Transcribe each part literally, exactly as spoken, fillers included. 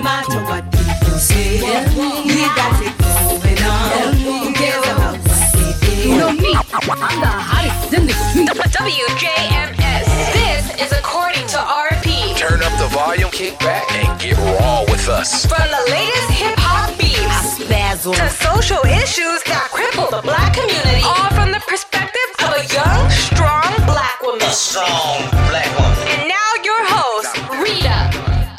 matter what people say. We got it going on. Who cares about what they do? You know me, I'm the hottest in the W J M S. This is according to R P. Turn up the volume, kick back, and get raw with us. From the latest hip-hop beats to social issues that cripple the black community, all from the perspective of a young, strong black woman. A strong black woman. And now your host, Rita.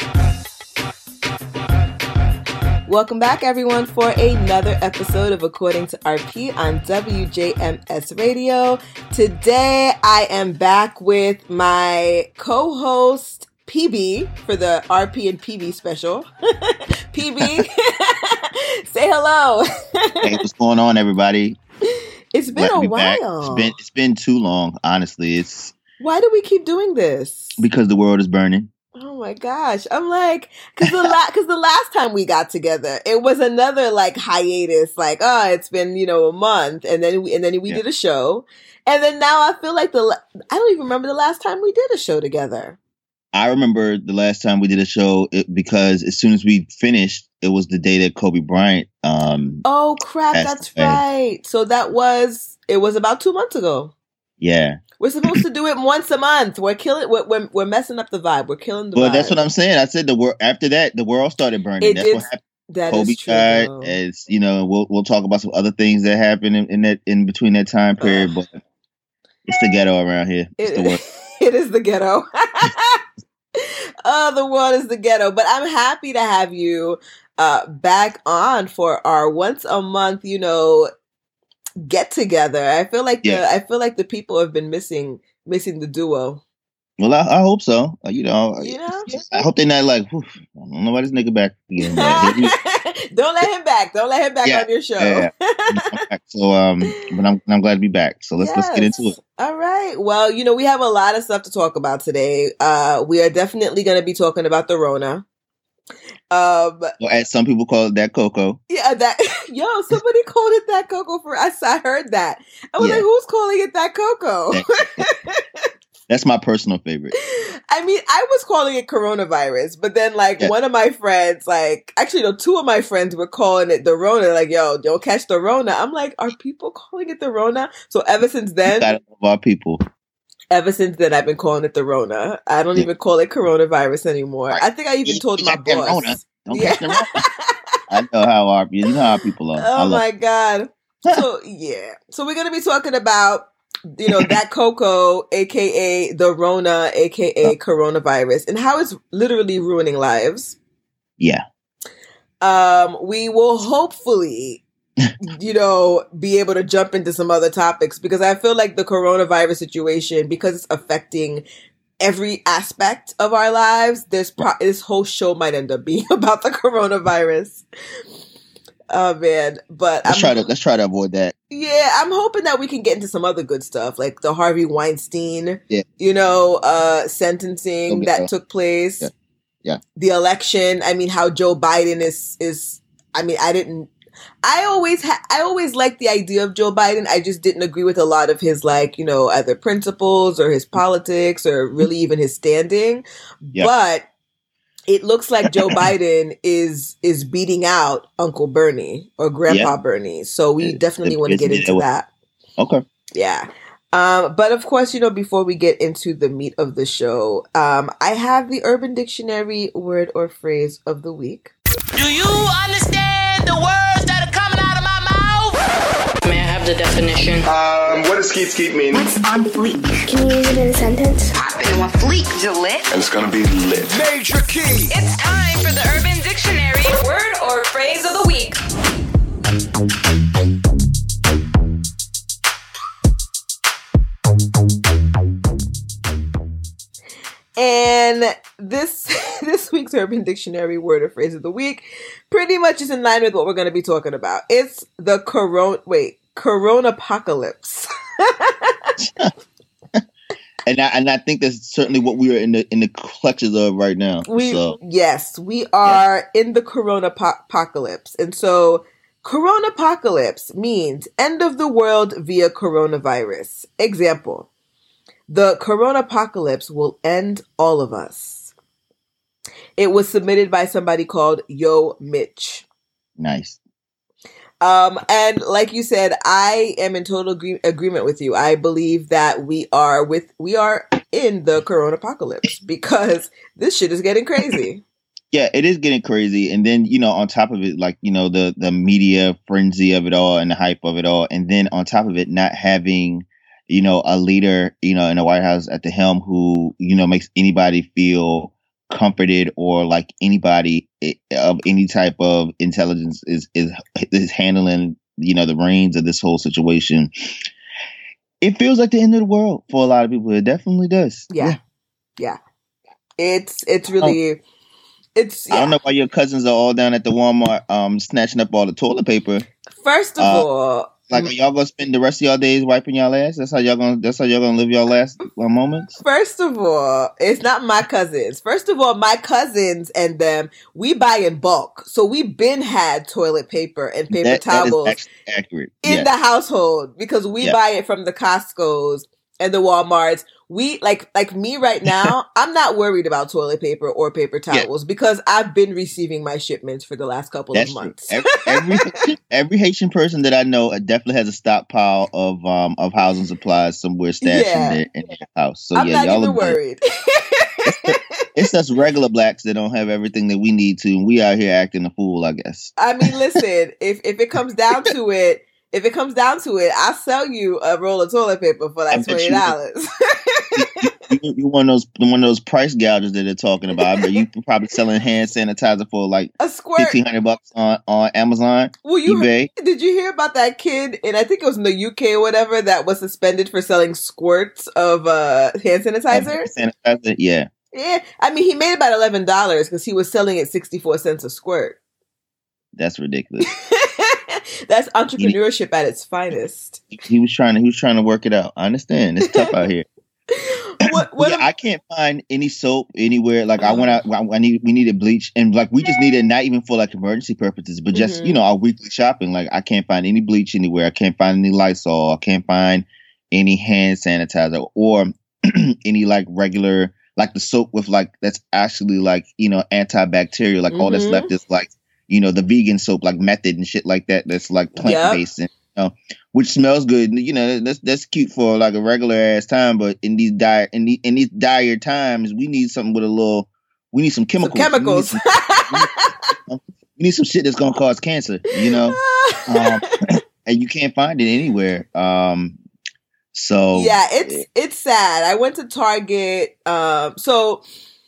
Welcome back, everyone, for another episode of According to R P on W J M S Radio. Today, I am back with my co-host, P B, for the R P and P B special. P B, say hello. Hey, what's going on, everybody? It's been Glad a to be back. while. It's been it's been too long, honestly. It's Why do we keep doing this? because the world is burning. Oh my gosh. I'm like, cause the, la- cause the last time we got together, it was another like hiatus, like, oh, it's been, you know, a month. And then we, and then we Yeah. did a show. And then now I feel like the, la- I don't even remember the last time we did a show together. I remember the last time we did a show it, because as soon as we finished, it was the day that Kobe Bryant. Um, Oh crap. Passed That's away. right. So that was, it was about two months ago. yeah, We're supposed to do it once a month. We're killing, we're, we're, we're messing up the vibe. We're killing the but vibe. that's what I'm saying. I said the world after that, the world started burning. It that's did- what happened. That Kobe is true. died. though. As you know, we'll we'll talk about some other things that happened in, in that in between that time period. Ugh. But it's the ghetto around here. It's the It, world. it is the ghetto. Oh, the world is the ghetto. But I'm happy to have you uh, back on for our once a month, you know, get together. I feel like the Yeah. I feel like the people have been missing missing the duo. Well, I, I hope so. Uh, You know, You know? I hope they're not like, "Whew, I don't know why this nigga back again." But he- Don't let him back. Don't let him back Yeah, on your show. yeah, so, um, but I'm I'm glad to be back. So let's let's get into Yes. it. All right. Well, you know, we have a lot of stuff to talk about today. Uh, we are definitely going to be talking about the Rona. Um, Well, as some people call it, that cocoa. yeah, that yo, somebody called it that cocoa for us. I heard that. I was Yeah. like, who's calling it that cocoa? That- That's my personal favorite. I mean, I was calling it coronavirus, but then like Yeah. one of my friends, like actually, no, two of my friends were calling it the Rona. Like, yo, don't catch the Rona. I'm like, are people calling it the Rona? So ever since We then, gotta love our people. ever since then, I've been calling it the Rona. I don't Yeah. even call it coronavirus anymore. Right. I think I even You told my got that boss. Rona. Don't Yeah. catch the Rona. I know how our you know how our people are. I Oh love my god. So yeah. So we're gonna be talking about, you know, that cocoa, aka the Rona, aka coronavirus, and how it's literally ruining lives. Yeah. Um, we will hopefully, you know, be able to jump into some other topics because I feel like the coronavirus situation, because it's affecting every aspect of our lives, this pro- this whole show might end up being about the coronavirus. Oh man, but Let's I'm, try to let's try to avoid that. yeah, I'm hoping that we can get into some other good stuff, like the Harvey Weinstein, Yeah. you know, uh, sentencing Okay. that took place. Yeah. Yeah. The election. I mean, how Joe Biden is is. I mean, I didn't. I always ha- I always liked the idea of Joe Biden. I just didn't agree with a lot of his, like, you know, either principles or his politics or really even his standing. Yeah. But it looks like Joe Biden is is beating out Uncle Bernie or Grandpa Bernie. So we It- definitely it- want to it's- get into it- that. Okay. Yeah. Um, but of course, you know, before we get into the meat of the show, um, I have the Urban Dictionary word or phrase of the week. Do you understand the words that are coming out of my mouth? May I have the definition? Um, what does skeet skeet mean? What's on fleek? Can you use it in a sentence? Popping on fleek, Gillette. And it's gonna be lit. Major key. It's time for the Urban Dictionary word or phrase of the week. And this this week's Urban Dictionary word or phrase of the week pretty much is in line with what we're going to be talking about. It's the corona. Wait, coronapocalypse. And I and I think that's certainly what we are in the in the clutches of right now. We so yes, we are in the coronapocalypse, and so coronapocalypse means end of the world via coronavirus. Example: the coronapocalypse will end all of us. It was submitted by somebody called Yo Mitch. Nice. Um, and like you said, I am in total agree- agreement with you. I believe that we are with we are in the Corona apocalypse because this shit is getting crazy. Yeah, it is getting crazy. And then, you know, on top of it, like, you know, the, the media frenzy of it all and the hype of it all. And then on top of it, not having, you know, a leader, you know, in the White House at the helm who, you know, makes anybody feel comforted or like anybody of any type of intelligence is, is, is handling, you know, the reins of this whole situation. It feels like the end of the world for a lot of people. It definitely does. Yeah. Yeah. yeah. It's, it's really... Oh. It's, yeah. I don't know why your cousins are all down at the Walmart um, snatching up all the toilet paper. First of uh, all, like are y'all gonna spend the rest of y'all days wiping y'all ass? That's how y'all gonna. That's how y'all gonna live y'all last moments. First of all, it's not my cousins. First of all, my cousins and them, we buy in bulk, so we been had toilet paper and paper that, towels that is accurate. in yeah. the household because we yeah. buy it from the Costco's and the Walmarts. We like like me right now, I'm not worried about toilet paper or paper towels yeah. because I've been receiving my shipments for the last couple That's of months. Every, every every Haitian person that I know definitely has a stockpile of um of housing supplies somewhere stashed yeah. in, their, in their house. So I'm yeah, not y'all even are worried. it's, it's us regular blacks that don't have everything that we need to, and we out here acting a fool, I guess. I mean, listen, if if it comes down to it, if it comes down to it, I'll sell you a roll of toilet paper for like twenty dollars. You, you one of those one of those price gougers that they're talking about. I bet you probably selling hand sanitizer for like a squirt, fifteen hundred bucks on, on Amazon. Well, you eBay. Heard, did you hear about that kid? And I think it was in the U K or whatever that was suspended for selling squirts of uh, hand sanitizer. Hand sanitizer, yeah, yeah. I mean, he made about eleven dollars because he was selling it sixty four cents a squirt. That's ridiculous. That's entrepreneurship he, at its finest. He was trying to he was trying to work it out. I understand. It's tough out here. What, what yeah, am- I can't find any soap anywhere. Like I went out, I need, we needed bleach, and like we just needed not even for like emergency purposes, but just mm-hmm. you know our weekly shopping. Like I can't find any bleach anywhere. I can't find any Lysol. I can't find any hand sanitizer or any like regular like the soap with like that's actually like you know antibacterial. Like mm-hmm. all that's left is like you know the vegan soap like Method and shit like that. That's like plant based yep. and. Know, which smells good, you know. That's that's cute for like a regular ass time, but in these dire in, the, in these dire times, we need something with a little. We need some chemicals. Some chemicals. We need some, we need some shit that's gonna cause cancer, you know. Um, and you can't find it anywhere. Um, so yeah, it's it's sad. I went to Target. Um, so.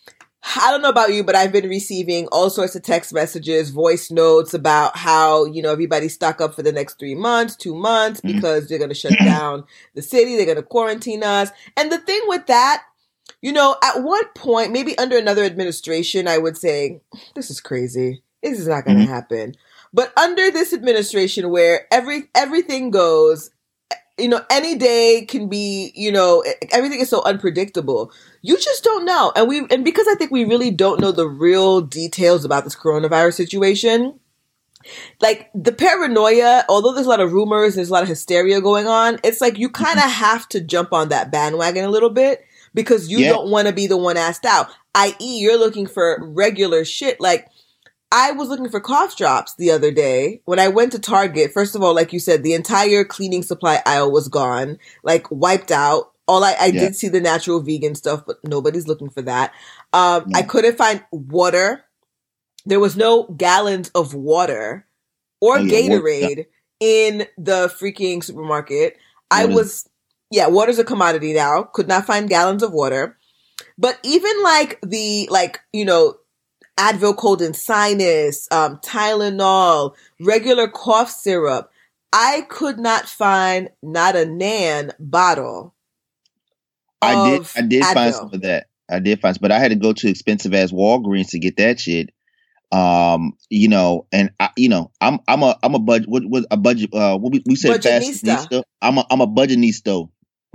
I don't know about you, but I've been receiving all sorts of text messages, voice notes about how, you know, everybody stock up for the next three months, two months, because mm-hmm. they're going to shut down the city. They're going to quarantine us. And the thing with that, you know, at one point, maybe under another administration, I would say, this is crazy. This is not going to mm-hmm. happen. But under this administration where every everything goes, you know, any day can be, you know, everything is so unpredictable. You just don't know. And we, and because I think we really don't know the real details about this coronavirus situation, like the paranoia, although there's a lot of rumors, there's a lot of hysteria going on, it's like you kind of have to jump on that bandwagon a little bit because you yeah. don't want to be the one asked out, that is you're looking for regular shit. Like, I was looking for cough drops the other day. When I went to Target, first of all, like you said, the entire cleaning supply aisle was gone, like wiped out. All I, I yeah. did see the natural vegan stuff, but nobody's looking for that. Um, yeah. I couldn't find water. There was no gallons of water or oh, yeah, Gatorade water. in the freaking supermarket. Water. I was, yeah, water's a commodity now. Could not find gallons of water. But even like the, like, you know, Advil cold and sinus, um, Tylenol, regular cough syrup. I could not find not a Nan bottle. I did. I did Advil. find some of that. I did find, some, but I had to go to expensive ass Walgreens to get that shit. Um, you know, and I, you know, I'm I'm a I'm a budget. What was a budget? Uh, what we, we said fashionista. I'm a I'm a budgetista.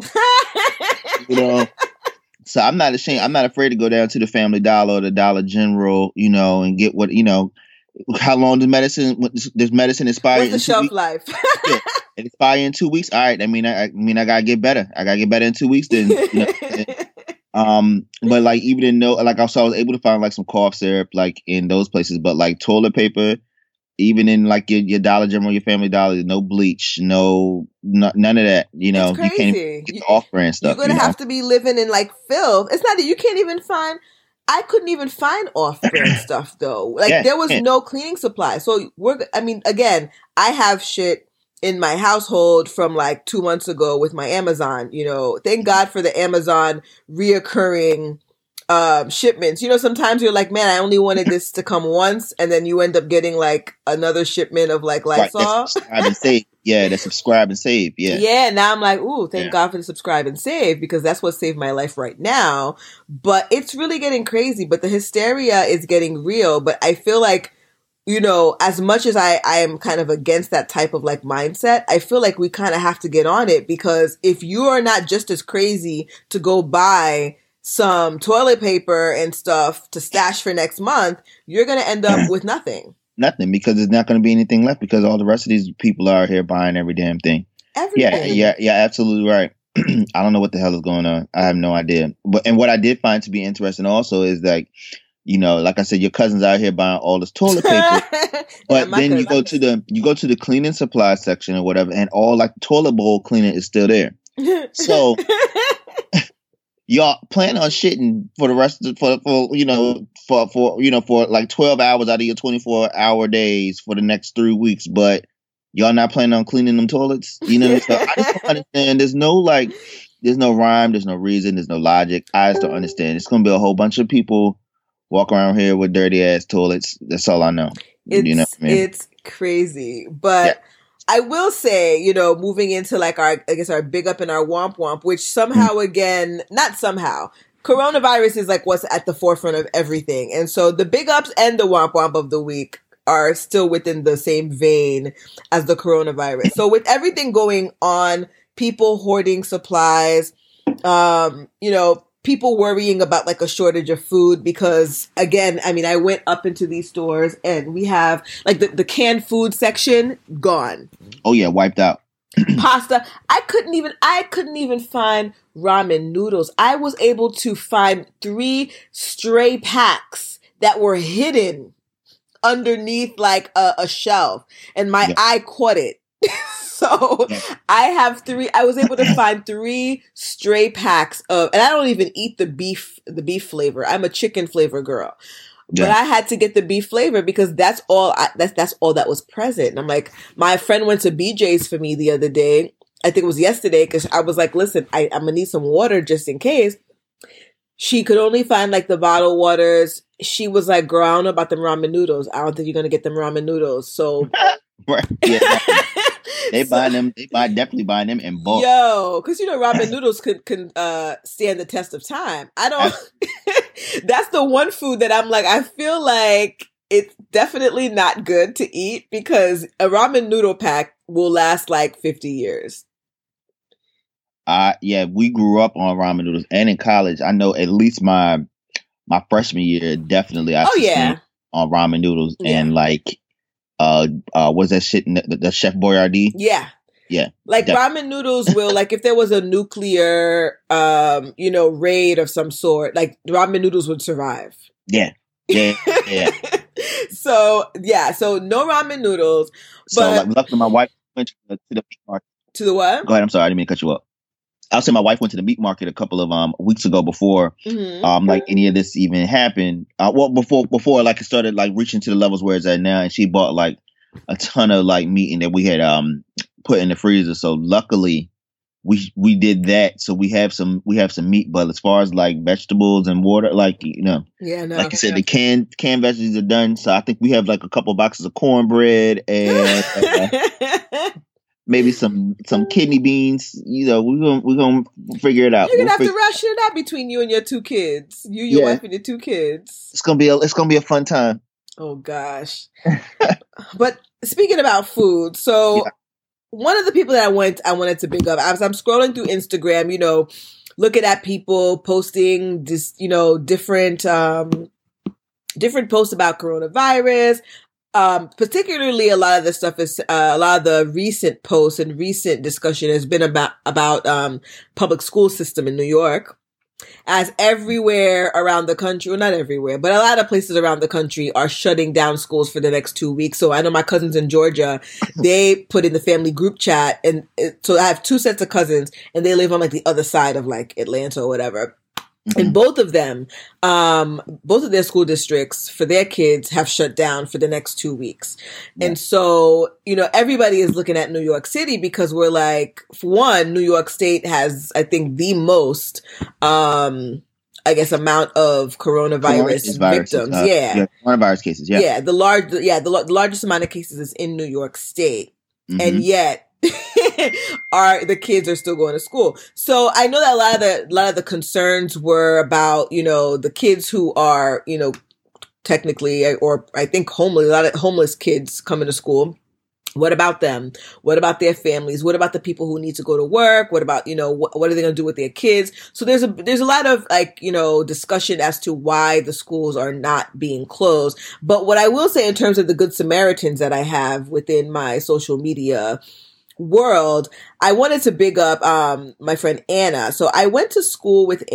You know. So I'm not ashamed. I'm not afraid to go down to the Family Dollar or the Dollar General, you know, and get what, you know, how long does medicine, does medicine expire? What's the shelf weeks? life? Yeah, it expire in two weeks. All right. I mean, I, I mean, I gotta get better. I gotta get better in two weeks. Then, you know, Um, but like even in no, like also I was able to find like some cough syrup like in those places, but like toilet paper, even in like your, your Dollar General, your Family Dollar, no bleach, no, no none of that. You know, It's you can't crazy. even get off brand stuff. You're gonna you know? have to be living in like filth. It's not that you can't even find. I couldn't even find off-brand stuff though. Like Yeah, there was yeah. no cleaning supply. So we're. I mean, again, I have shit in my household from like two months ago with my Amazon. You know, thank God for the Amazon reoccurring um, shipments. You know, sometimes you're like, man, I only wanted this to come once, and then you end up getting like another shipment of like Right, Lysol. that's subscribe and save. Yeah, that's subscribe and save. Yeah. Yeah, now I'm like, ooh, thank Yeah. God for the subscribe and save because that's what saved my life right now. But it's really getting crazy. But the hysteria is getting real. But I feel like, you know, as much as I, I am kind of against that type of like mindset, I feel like we kind of have to get on it because if you are not just as crazy to go buy some toilet paper and stuff to stash for next month, you're going to end up with nothing. Nothing, because there's not going to be anything left because all the rest of these people are out here buying every damn thing. Everything. Yeah, yeah, yeah, absolutely right. I don't know what the hell is going on. I have no idea. But and what I did find to be interesting also is like, you know, like I said, your cousin's out here buying all this toilet paper, but Yeah, my then you cousin- go to the you go to the cleaning supply section or whatever, and all like toilet bowl cleaner is still there. So y'all plan on shitting for the rest of for for you know for for you know for like twelve hours out of your twenty-four hour days for the next three weeks, but y'all not planning on cleaning them toilets. You know, so I just don't understand. There's no like, there's no rhyme, there's no reason, there's no logic. I just don't understand. It's gonna be a whole bunch of people walk around here with dirty ass toilets. That's all I know. It's, you know what I mean? it's crazy. But Yeah. I will say, you know, moving into like our, I guess our big up and our womp womp, which somehow Mm. again, not somehow, coronavirus is like what's at the forefront of everything. And so the big ups and the womp womp of the week are still within the same vein as the coronavirus. So with everything going on, people hoarding supplies, um, you know, people worrying about like a shortage of food because again, I mean, I went up into these stores and we have like the, the canned food section gone. Oh yeah, wiped out. Pasta. I couldn't even, I couldn't even find ramen noodles. I was able to find three stray packs that were hidden underneath like a, a shelf and my Yeah. eye caught it. So Yeah. I have three, I was able to find three stray packs of, and I don't even eat the beef, the beef flavor. I'm a chicken flavor girl. But Yeah. I had to get the beef flavor because that's all I, that's that's all that was present. And I'm like, my friend went to B J's for me the other day. I think it was yesterday because I was like, listen, I, I'm gonna need some water just in case. She could only find like the bottled waters. She was like, girl, I don't know about them ramen noodles. I don't think you're gonna get them ramen noodles. So Right. Yeah, they So- buy them. They buy definitely buying them in bulk. Yo, because you know ramen noodles can can uh, stand the test of time. I don't. That's the one food that I'm like. I feel like it's definitely not good to eat because a ramen noodle pack will last like fifty years. Uh yeah, we grew up on ramen noodles, and in college, I know at least my my freshman year, definitely I Oh yeah, sustained on ramen noodles Yeah. and like uh uh what's that shit? The, the Chef Boyardee. yeah. Yeah, Like def- ramen noodles will like if there was a nuclear um you know raid of some sort, like ramen noodles would survive. yeah, yeah, yeah. So yeah, so no ramen noodles. So But- like, luckily, my wife went to the, to the meat market. To the what? Go ahead. I'm sorry, I didn't mean to cut you up. I'll say my wife went to the meat market a couple of um weeks ago before Mhm. um like any of this even happened. Uh, well, before before like it started like reaching to the levels where it's at now, and she bought like a ton of like meat and that we had um put in the freezer. So luckily we we did that. So we have some we have some meat. But as far as like vegetables and water, like you know, Yeah, no. like I said, the canned canned vegetables are done. So I think we have like a couple boxes of cornbread and uh, maybe some some kidney beans. You know, we're gonna we're gonna figure it out. You're gonna We'll have fig- to ration it out between you and your two kids. You, your Yeah. wife, and your two kids. It's gonna be a it's gonna be a fun time. Oh gosh. But speaking about food, so Yeah. one of the people that I went I wanted to big up, as I'm scrolling through Instagram, you know, looking at people posting this, you know, different um different posts about coronavirus. Um, particularly a lot of the stuff is, uh, a lot of the recent posts and recent discussion has been about, about, um, public school system in New York. as everywhere around the country, well, not everywhere, but a lot of places around the country are shutting down schools for the next two weeks. So I know my cousins in Georgia, they put in the family group chat. And it, so I have two sets of cousins and they live on like the other side of like Atlanta or whatever. Mm-hmm. And both of them, um, both of their school districts for their kids have shut down for the next two weeks. Yeah. And so, you know, everybody is looking at New York City because we're like, for one, New York State has, I think, the most, um, I guess, amount of coronavirus victims. Uh, yeah. yeah. Coronavirus cases. Yeah. Yeah. The large, yeah, the, the largest amount of cases is in New York State. Mm-hmm. And yet, are the kids are still going to school. So I know that a lot of the a lot of the concerns were about, you know, the kids who are, you know, technically, or I think homeless, a lot of homeless kids coming to school. What about them? What about their families? What about the people who need to go to work? What about, you know, what, what are they going to do with their kids? So there's a, there's a lot of like, you know, discussion as to why the schools are not being closed. But what I will say in terms of the Good Samaritans that I have within my social media world, I wanted to big up um my friend Anna. So I went to school with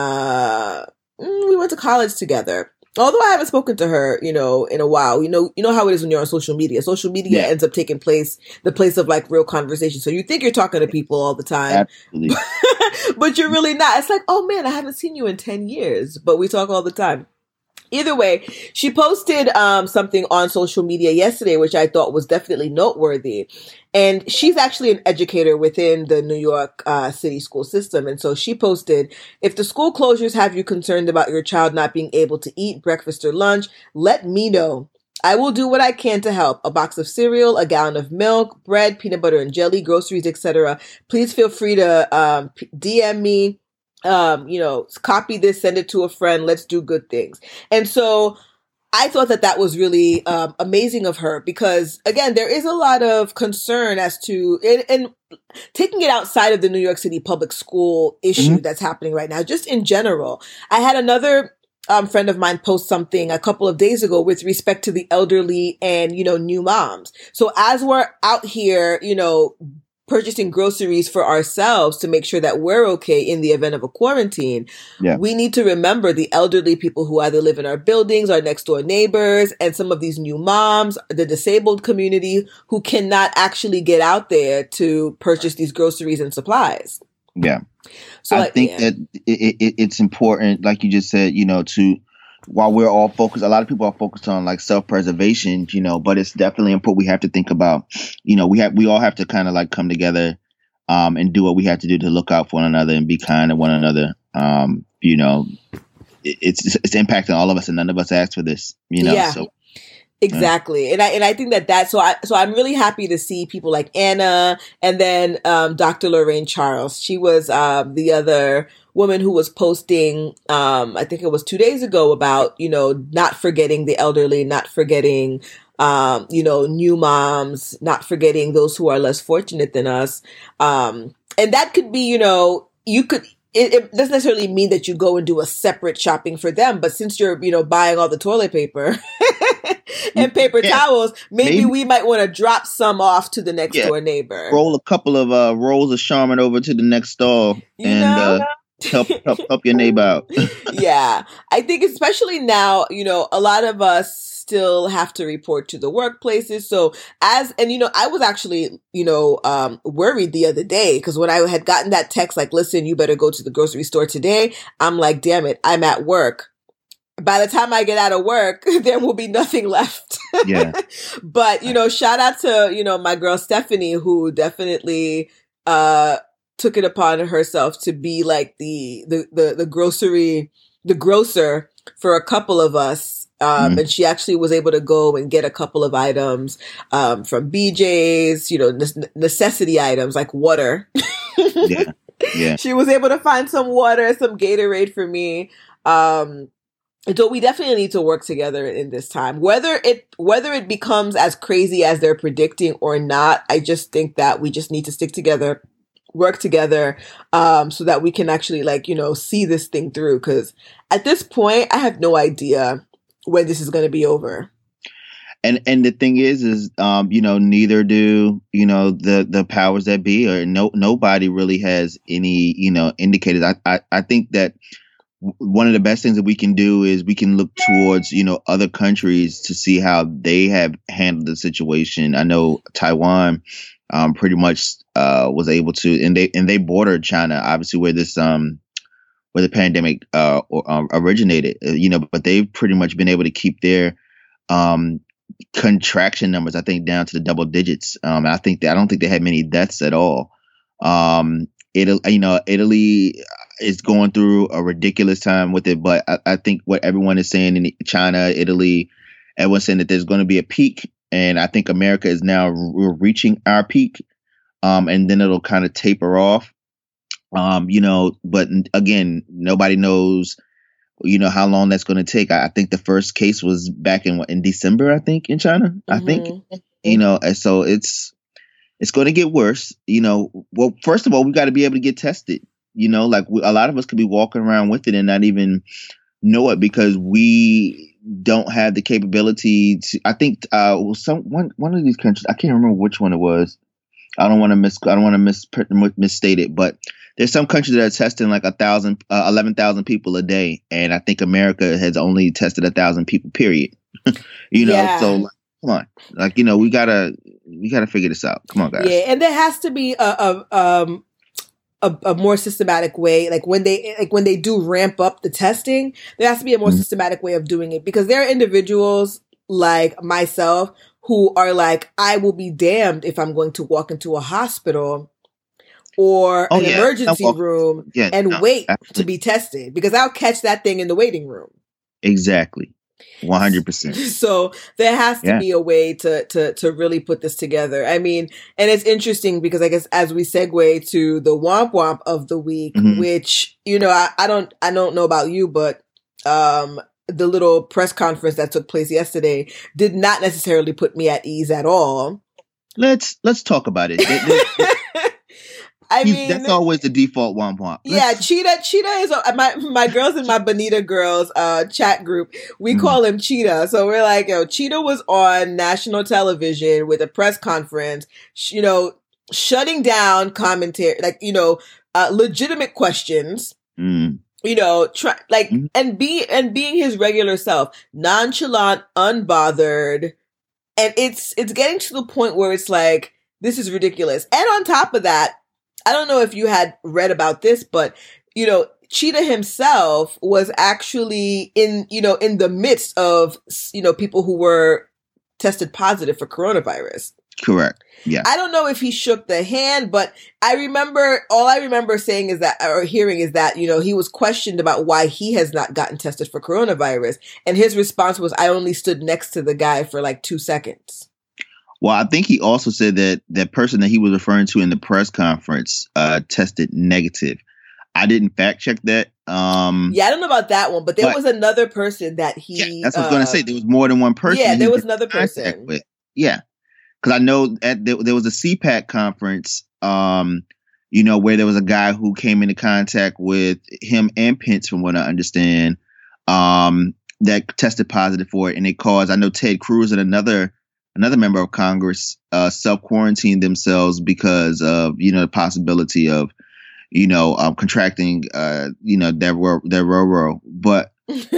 Anna. We went to college together. Although I haven't spoken to her, you know, in a while. You know, you know how it is when you're on social media. Social media yeah. ends up taking place, the place of like real conversation. So you think you're talking to people all the time, absolutely, but you're really not. It's like, oh man, I haven't seen you in ten years, but we talk all the time. Either way, she posted um, something on social media yesterday, which I thought was definitely noteworthy. And she's actually an educator within the New York uh, City school system. And so she posted, if the school closures have you concerned about your child not being able to eat breakfast or lunch, let me know. I will do what I can to help. A box of cereal, a gallon of milk, bread, peanut butter and jelly, groceries, et cetera. Please feel free to um, D M me. Um, you know, copy this, send it to a friend. Let's do good things. And so I thought that that was really um, amazing of her because, again, there is a lot of concern as to, and, and taking it outside of the New York City public school issue mm-hmm. that's happening right now, just in general. I had another um, friend of mine post something a couple of days ago with respect to the elderly and, you know, new moms. So as we're out here, you know, purchasing groceries for ourselves to make sure that we're okay in the event of a quarantine, yeah. we need to remember the elderly people who either live in our buildings, our next door neighbors, and some of these new moms, the disabled community who cannot actually get out there to purchase these groceries and supplies. Yeah. So I like, think yeah. that it, it, it's important, like you just said, you know, to, while we're all focused, a lot of people are focused on like self-preservation, you know, but it's definitely important. We have to think about, you know, we have, we all have to kind of like come together, um, and do what we have to do to look out for one another and be kind to one another. Um, you know, it, it's, it's impacting all of us and none of us asked for this, you know, yeah. so. Exactly. And I, and I think that that, so I, so I'm really happy to see people like Anna and then, um, Doctor Lorraine Charles. She was, uh, the other woman who was posting, um, I think it was two days ago about, you know, not forgetting the elderly, not forgetting, um, you know, new moms, not forgetting those who are less fortunate than us. Um, and that could be, you know, you could, It, it doesn't necessarily mean that you go and do a separate shopping for them, but since you're, you know, buying all the toilet paper and paper yeah. towels, maybe, maybe we might want to drop some off to the next yeah. door neighbor. Roll a couple of uh, rolls of Charmin over to the next stall you and uh, help, help help your neighbor out. Yeah, I think especially now, you know, a lot of us still have to report to the workplaces. So as, and you know, I was actually, you know, um, worried the other day because when I had gotten that text, like, listen, you better go to the grocery store today. I'm like, damn it, I'm at work. By the time I get out of work, there will be nothing left. Yeah. But, you know, shout out to, you know, my girl Stephanie, who definitely, uh, took it upon herself to be like the, the, the, the grocery, the grocer for a couple of us. Um, mm-hmm. And she actually was able to go and get a couple of items, um, from B J's, you know, ne- necessity items like water. Yeah. Yeah. She was able to find some water, some Gatorade for me. Um, so we definitely need to work together in this time, whether it, whether it becomes as crazy as they're predicting or not. I just think that we just need to stick together, work together, um, so that we can actually like, you know, see this thing through. Cause at this point, I have no idea when this is going to be over. And and the thing is, is um, you know, neither do you know the the powers that be, or no nobody really has any you know indicators. I I, I think that one of the best things that we can do is we can look towards, you know, other countries to see how they have handled the situation. I know Taiwan um, pretty much uh, was able to, and they and they bordered China, obviously, where this um where the pandemic uh, or, um, originated, you know, but they've pretty much been able to keep their um, contraction numbers, I think, down to the double digits. Um, I think that I don't think they had many deaths at all. Um, Italy, you know, Italy is going through a ridiculous time with it, but I, I think what everyone is saying in China, Italy, everyone's saying that there's going to be a peak, and I think America is now re- reaching our peak, um, and then it'll kind of taper off. Um, you know, but again, nobody knows, you know, how long that's going to take. I, I think the first case was back in in December, I think, in China. Mm-hmm. I think, you know, and so it's it's going to get worse. You know, well, first of all, we got to be able to get tested. You know, like we, a lot of us could be walking around with it and not even know it because we don't have the capability to. I think uh, some one one of these countries, I can't remember which one it was. I don't want to mis I don't want to mis misstate it, but there's some countries that are testing like a thousand, uh, eleven thousand people a day, and I think America has only tested a thousand people. Period. you know, yeah. so like, come on, like you know, we gotta we gotta figure this out. Come on, guys. Yeah, and there has to be a, a um a, a more systematic way. Like when they like when they do ramp up the testing, there has to be a more mm-hmm. systematic way of doing it because there are individuals like myself who are like, I will be damned if I'm going to walk into a hospital or oh, an yeah. emergency room yeah, and no, wait absolutely. to be tested because I'll catch that thing in the waiting room. Exactly. one hundred percent. So there has to yeah. be a way to, to, to really put this together. I mean, and it's interesting because I guess as we segue to the womp womp of the week, mm-hmm. which, you know, I, I don't, I don't know about you, but, um, the little press conference that took place yesterday did not necessarily put me at ease at all. Let's let's talk about it. it, it, it I mean, that's always the default womp womp. Let's, yeah, Cheetah. Cheetah is my my girls in my Bonita Girls uh, chat group. We mm-hmm. call him Cheetah. So we're like, yo, Cheetah was on national television with a press conference. You know, shutting down commentary, like you know, uh, legitimate questions. Mm. You know, try like mm-hmm. and be and being his regular self, nonchalant, unbothered, and it's it's getting to the point where it's like this is ridiculous. And on top of that, I don't know if you had read about this, but you know, Cheetah himself was actually in you know in the midst of you know people who were tested positive for coronavirus. Correct. Yeah. I don't know if he shook the hand, but I remember, all I remember saying is that, or hearing is that, you know, he was questioned about why he has not gotten tested for coronavirus. And his response was, I only stood next to the guy for like two seconds. Well, I think he also said that that person that he was referring to in the press conference uh, tested negative. I didn't fact check that. Um, yeah, I don't know about that one, but there but, was another person that he. Yeah, that's what uh, I was going to say. There was more than one person. Yeah, there was another person. With. Yeah. Because I know at the, there was a C PAC conference, um, you know, where there was a guy who came into contact with him and Pence, from what I understand, um, that tested positive for it, and it caused. I know Ted Cruz and another another member of Congress uh, self quarantined themselves because of you know the possibility of you know um, contracting uh, you know their their Roro, but.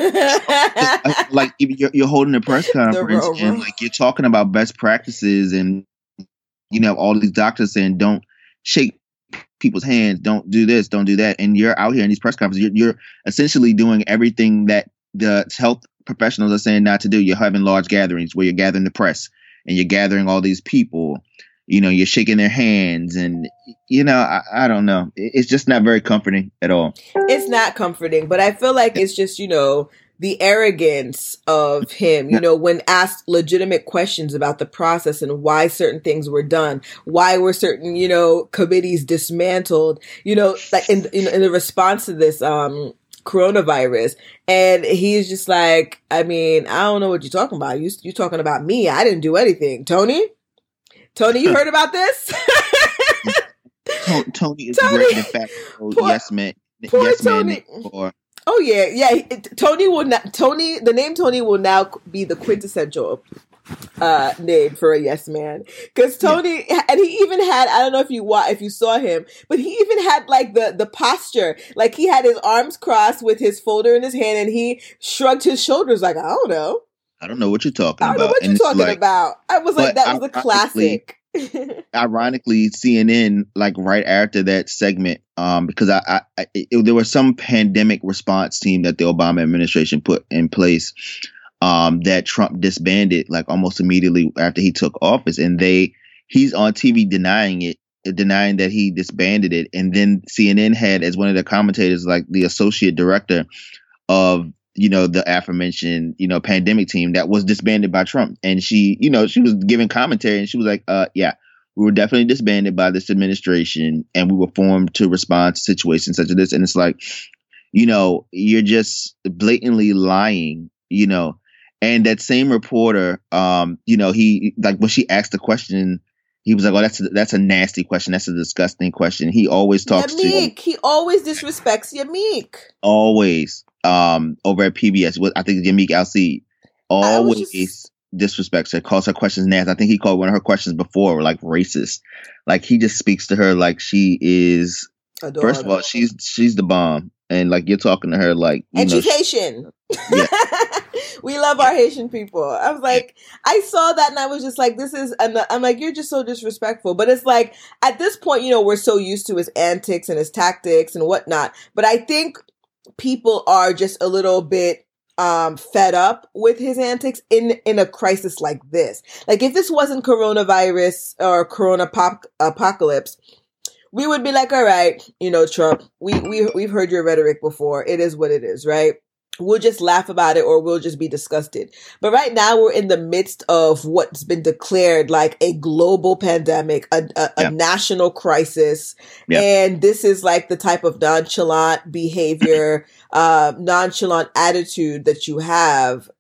Like you're, you're holding a press conference and like you're talking about best practices and you know all these doctors saying don't shake people's hands, don't do this, don't do that, and you're out here in these press conferences. You're, you're essentially doing everything that the health professionals are saying not to do. You're having large gatherings where you're gathering the press and you're gathering all these people. You know, you're shaking their hands and, you know, I, I don't know. It's just not very comforting at all. It's not comforting, but I feel like it's just, you know, the arrogance of him, you know, when asked legitimate questions about the process and why certain things were done, why were certain, you know, committees dismantled, you know, like in, in, in the response to this, um, coronavirus. And he's just like, I mean, I don't know what you're talking about. You, you're talking about me. I didn't do anything. Tony? Tony, you heard about this? Tony is Tony. great in fact. Oh, poor, yes, man. Poor yes, Tony. Man. Or, oh yeah, yeah. Tony will not. Tony, the name Tony will now be the quintessential uh, name for a yes man. Because Tony, yeah. and he even had, I don't know if you wa- if you saw him, but he even had like the, the posture. Like he had his arms crossed with his folder in his hand and he shrugged his shoulders like, I don't know. I don't know what you're talking about. I don't about. know what and you're talking like, about. I was like, that was a classic. Ironically, C N N, like right after that segment, um, because I, I, I it, there was some pandemic response team that the Obama administration put in place, um, that Trump disbanded like almost immediately after he took office, and they he's on T V denying it, denying that he disbanded it, and then C N N had as one of the commentators like the associate director of, you know, the aforementioned, you know, pandemic team that was disbanded by Trump. And she, you know, she was giving commentary and she was like, uh, yeah, we were definitely disbanded by this administration and we were formed to respond to situations such as this. And it's like, you know, you're just blatantly lying, you know. And that same reporter, um, you know, he like when she asked the question, he was like, oh, that's a, that's a nasty question. That's a disgusting question. He always talks Yamik. to. He always disrespects Yamik. Always. Um, over at P B S, I think Yamik Al-Seed always just... disrespects her, calls her questions nasty. I think he called one of her questions before like racist. Like he just speaks to her like she is. Adorable. First of all, she's she's the bomb, and like you're talking to her like you and know, she's Haitian. Yeah. We love our Haitian people. I was like, I saw that and I was just like, this is, and I'm like, you're just so disrespectful. But it's like, at this point, you know, we're so used to his antics and his tactics and whatnot. But I think people are just a little bit um, fed up with his antics in, in a crisis like this. Like if this wasn't coronavirus or corona pop apocalypse, we would be like, all right, you know, Trump, we, we, we've heard your rhetoric before. It is what it is, right? We'll just laugh about it or we'll just be disgusted. But right now we're in the midst of what's been declared like a global pandemic, a, a, yeah. a national crisis. Yeah. And this is like the type of nonchalant behavior, uh, nonchalant attitude that you have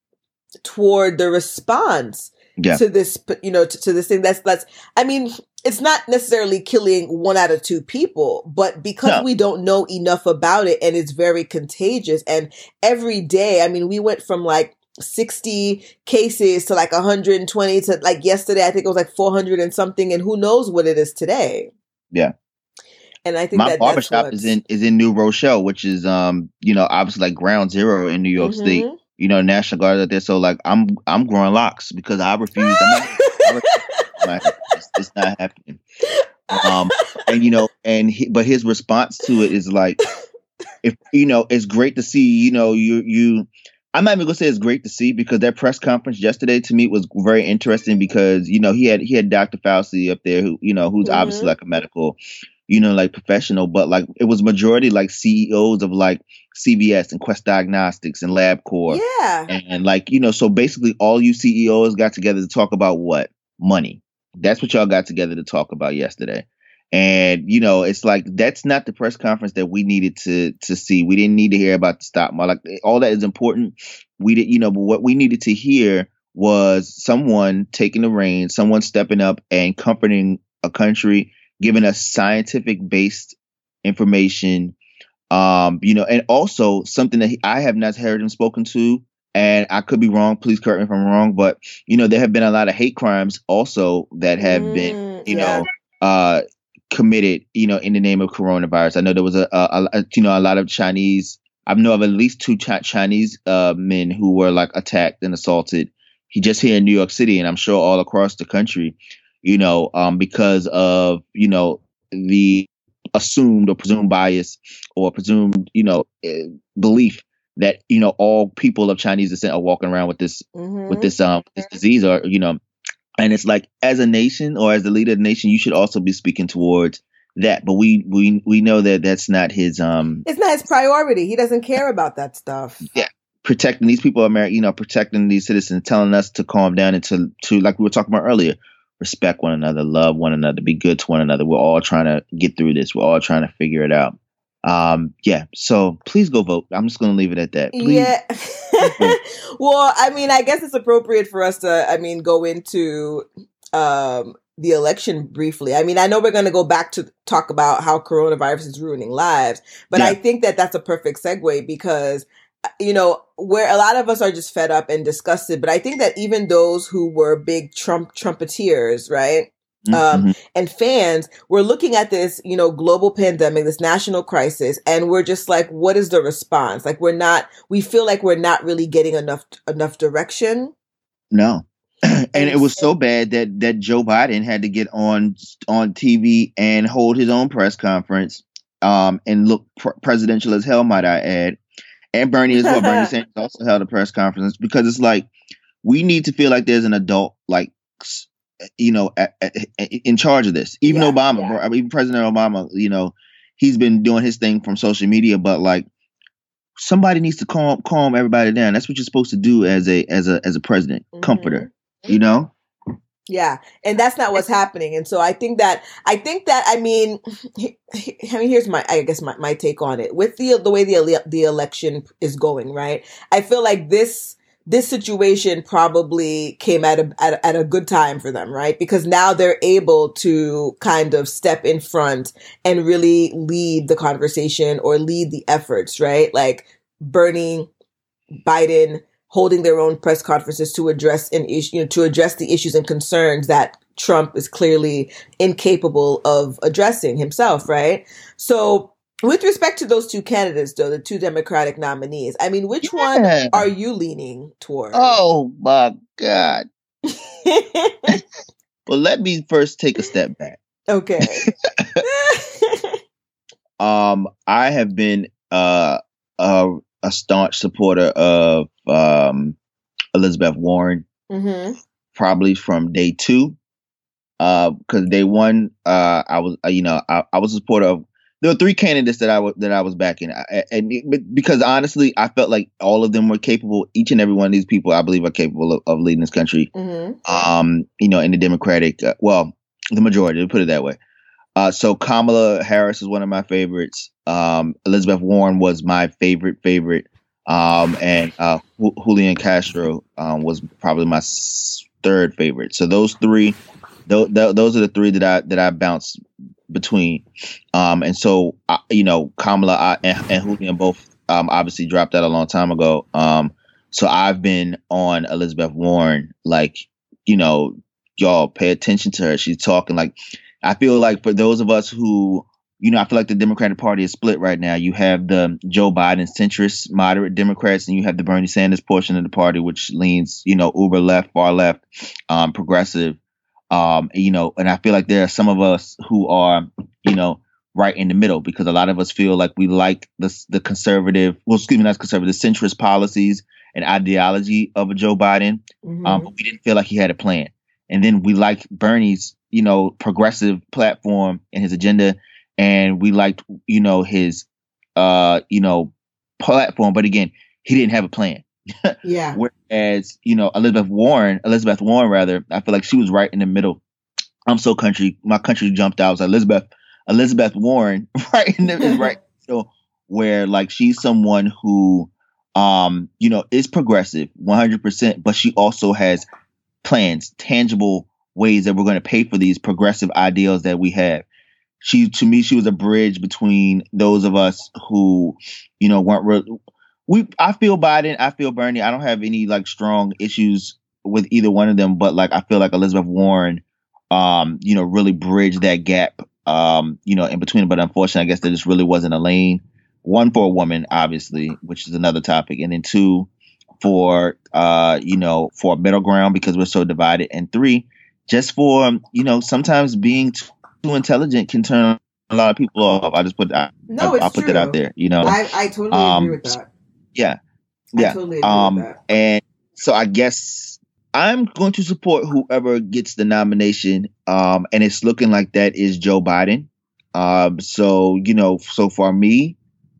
toward the response yeah. to this, you know, to, to this thing. That's, that's, I mean, it's not necessarily killing one out of two people, but because no. we don't know enough about it and it's very contagious. And every day, I mean, we went from like sixty cases to like one hundred twenty to like yesterday, I think it was like four hundred and something. And who knows what it is today. Yeah. And I think my that barbershop is in, is in New Rochelle, which is, um, you know, obviously like ground zero in New York mm-hmm. State, you know, National Guard out there. So like, I'm, I'm growing locks because I refuse. I'm not, I refuse It's, it's not happening. Um, and you know, and he, but his response to it is like, if you know, it's great to see. You know, you you. I'm not even gonna say it's great to see because that press conference yesterday to me was very interesting because you know he had he had Doctor Fauci up there who you know who's mm-hmm. obviously like a medical, you know, like professional, but like it was majority like C E Os of like C V S and Quest Diagnostics and LabCorp. Yeah, and, and like you know, so basically all you C E Os got together to talk about what? Money. That's what y'all got together to talk about yesterday. And, you know, it's like, that's not the press conference that we needed to to see. We didn't need to hear about the stock market. Like, all that is important. We did, you know, but what we needed to hear was someone taking the reins, someone stepping up and comforting a country, giving us scientific based information, um, you know, and also something that he, I have not heard him spoken to. And I could be wrong. Please correct me if I'm wrong. But, you know, there have been a lot of hate crimes also that have mm, been, you yeah. know, uh, committed, you know, in the name of coronavirus. I know there was a, a, a you know, a lot of Chinese. I know of at least two Ch- Chinese uh, men who were like attacked and assaulted. He just here in New York City and I'm sure all across the country, you know, um, because of, you know, the assumed or presumed bias or presumed, you know, uh, belief that, you know, all people of Chinese descent are walking around with this, mm-hmm. with this, um, this disease or, you know, and it's like, as a nation or as the leader of the nation, you should also be speaking towards that. But we, we, we know that that's not his, um, it's not his priority. He doesn't care about that stuff. Yeah. Protecting these people, America, you know, protecting these citizens, telling us to calm down and to, to, like we were talking about earlier, respect one another, love one another, be good to one another. We're all trying to get through this. We're all trying to figure it out. Um, yeah, so please go vote. I'm just going to leave it at that. Please. Yeah. Well, I mean, I guess it's appropriate for us to, I mean, go into um, the election briefly. I mean, I know we're going to go back to talk about how coronavirus is ruining lives, but yeah. I think that that's a perfect segue because you know, where a lot of us are just fed up and disgusted, but I think that even those who were big Trump trumpeteers, right? Mm-hmm. Um, and fans, we're looking at this, you know, global pandemic, this national crisis, and we're just like, what is the response? Like, we're not, we feel like we're not really getting enough, enough direction. No. And it was so bad that, that Joe Biden had to get on, on T V and hold his own press conference, um, and look pr- presidential as hell, might I add. And Bernie as well. Bernie Sanders also held a press conference because it's like, we need to feel like there's an adult, like, you know, a, a, a, in charge of this. Even yeah, Obama, yeah. Bro, even President Obama, you know, he's been doing his thing from social media, but like somebody needs to calm calm everybody down. That's what you're supposed to do as a as a as a president, mm-hmm. comforter, you know? Yeah, and that's not what's happening. And so I think that I think that I mean, I mean, here's my I guess my, my take on it with the the way the the election is going. Right, I feel like this. This situation probably came at a, at a at a good time for them, right? Because now they're able to kind of step in front and really lead the conversation or lead the efforts, right? Like Bernie, Biden holding their own press conferences to address an issue, you know, to address the issues and concerns that Trump is clearly incapable of addressing himself, right? So, with respect to those two candidates, though, the two Democratic nominees, I mean, which yeah. one are you leaning toward? Oh, my God. Well, let me first take a step back. Okay. um, I have been uh, a, a staunch supporter of um, Elizabeth Warren, mm-hmm. probably from day two. Because uh, day one, uh, I was, uh, you know, I, I was a supporter of. There were three candidates that I was that I was backing, I, and because honestly, I felt like all of them were capable. Each and every one of these people, I believe, are capable of, of leading this country. Mm-hmm. Um, you know, in the Democratic, uh, well, the majority. To put it that way. Uh, so Kamala Harris is one of my favorites. Um, Elizabeth Warren was my favorite favorite, um, and uh, Julian Castro um, was probably my third favorite. So those three, th- th- those are the three that I that I bounced between. Um, and so, uh, you know, Kamala uh, and, and Julian both um, obviously dropped out a long time ago. Um, so I've been on Elizabeth Warren, like, you know, y'all pay attention to her. She's talking like, I feel like for those of us who, you know, I feel like the Democratic Party is split right now. You have the Joe Biden centrist, moderate Democrats, and you have the Bernie Sanders portion of the party, which leans, you know, uber left, far left, um, progressive. Um, you know, and I feel like there are some of us who are, you know, right in the middle because a lot of us feel like we like the the conservative, well, excuse me, not conservative, centrist policies and ideology of a Joe Biden, mm-hmm. um, but we didn't feel like he had a plan. And then we liked Bernie's, you know, progressive platform and his agenda, and we liked, you know, his, uh, you know, platform. But again, he didn't have a plan. Yeah. Whereas, you know, Elizabeth Warren, Elizabeth Warren, rather, I feel like she was right in the middle. I'm so country. My country jumped out. I was like, Elizabeth, Elizabeth Warren, right in the right. So where like she's someone who, um, you know, is progressive one hundred percent, but she also has plans, tangible ways that we're going to pay for these progressive ideals that we have. She, to me, she was a bridge between those of us who, you know, weren't real. We, I feel Biden, I feel Bernie. I don't have any like strong issues with either one of them, but like I feel like Elizabeth Warren, um, you know, really bridged that gap, um, you know, in between. But unfortunately, I guess there just really wasn't a lane. One for a woman, obviously, which is another topic, and then two for, uh, you know, for a middle ground because we're so divided, and three, just for, you know, sometimes being too, too intelligent can turn a lot of people off. I just put that. No, I, it's I'll put true. that out there. You know, I, I totally um, agree with that. Yeah. I Yeah. totally agree um, with that. And so I guess I'm going to support whoever gets the nomination. Um, and it's looking like that is Joe Biden. Um, so, you know, so for me,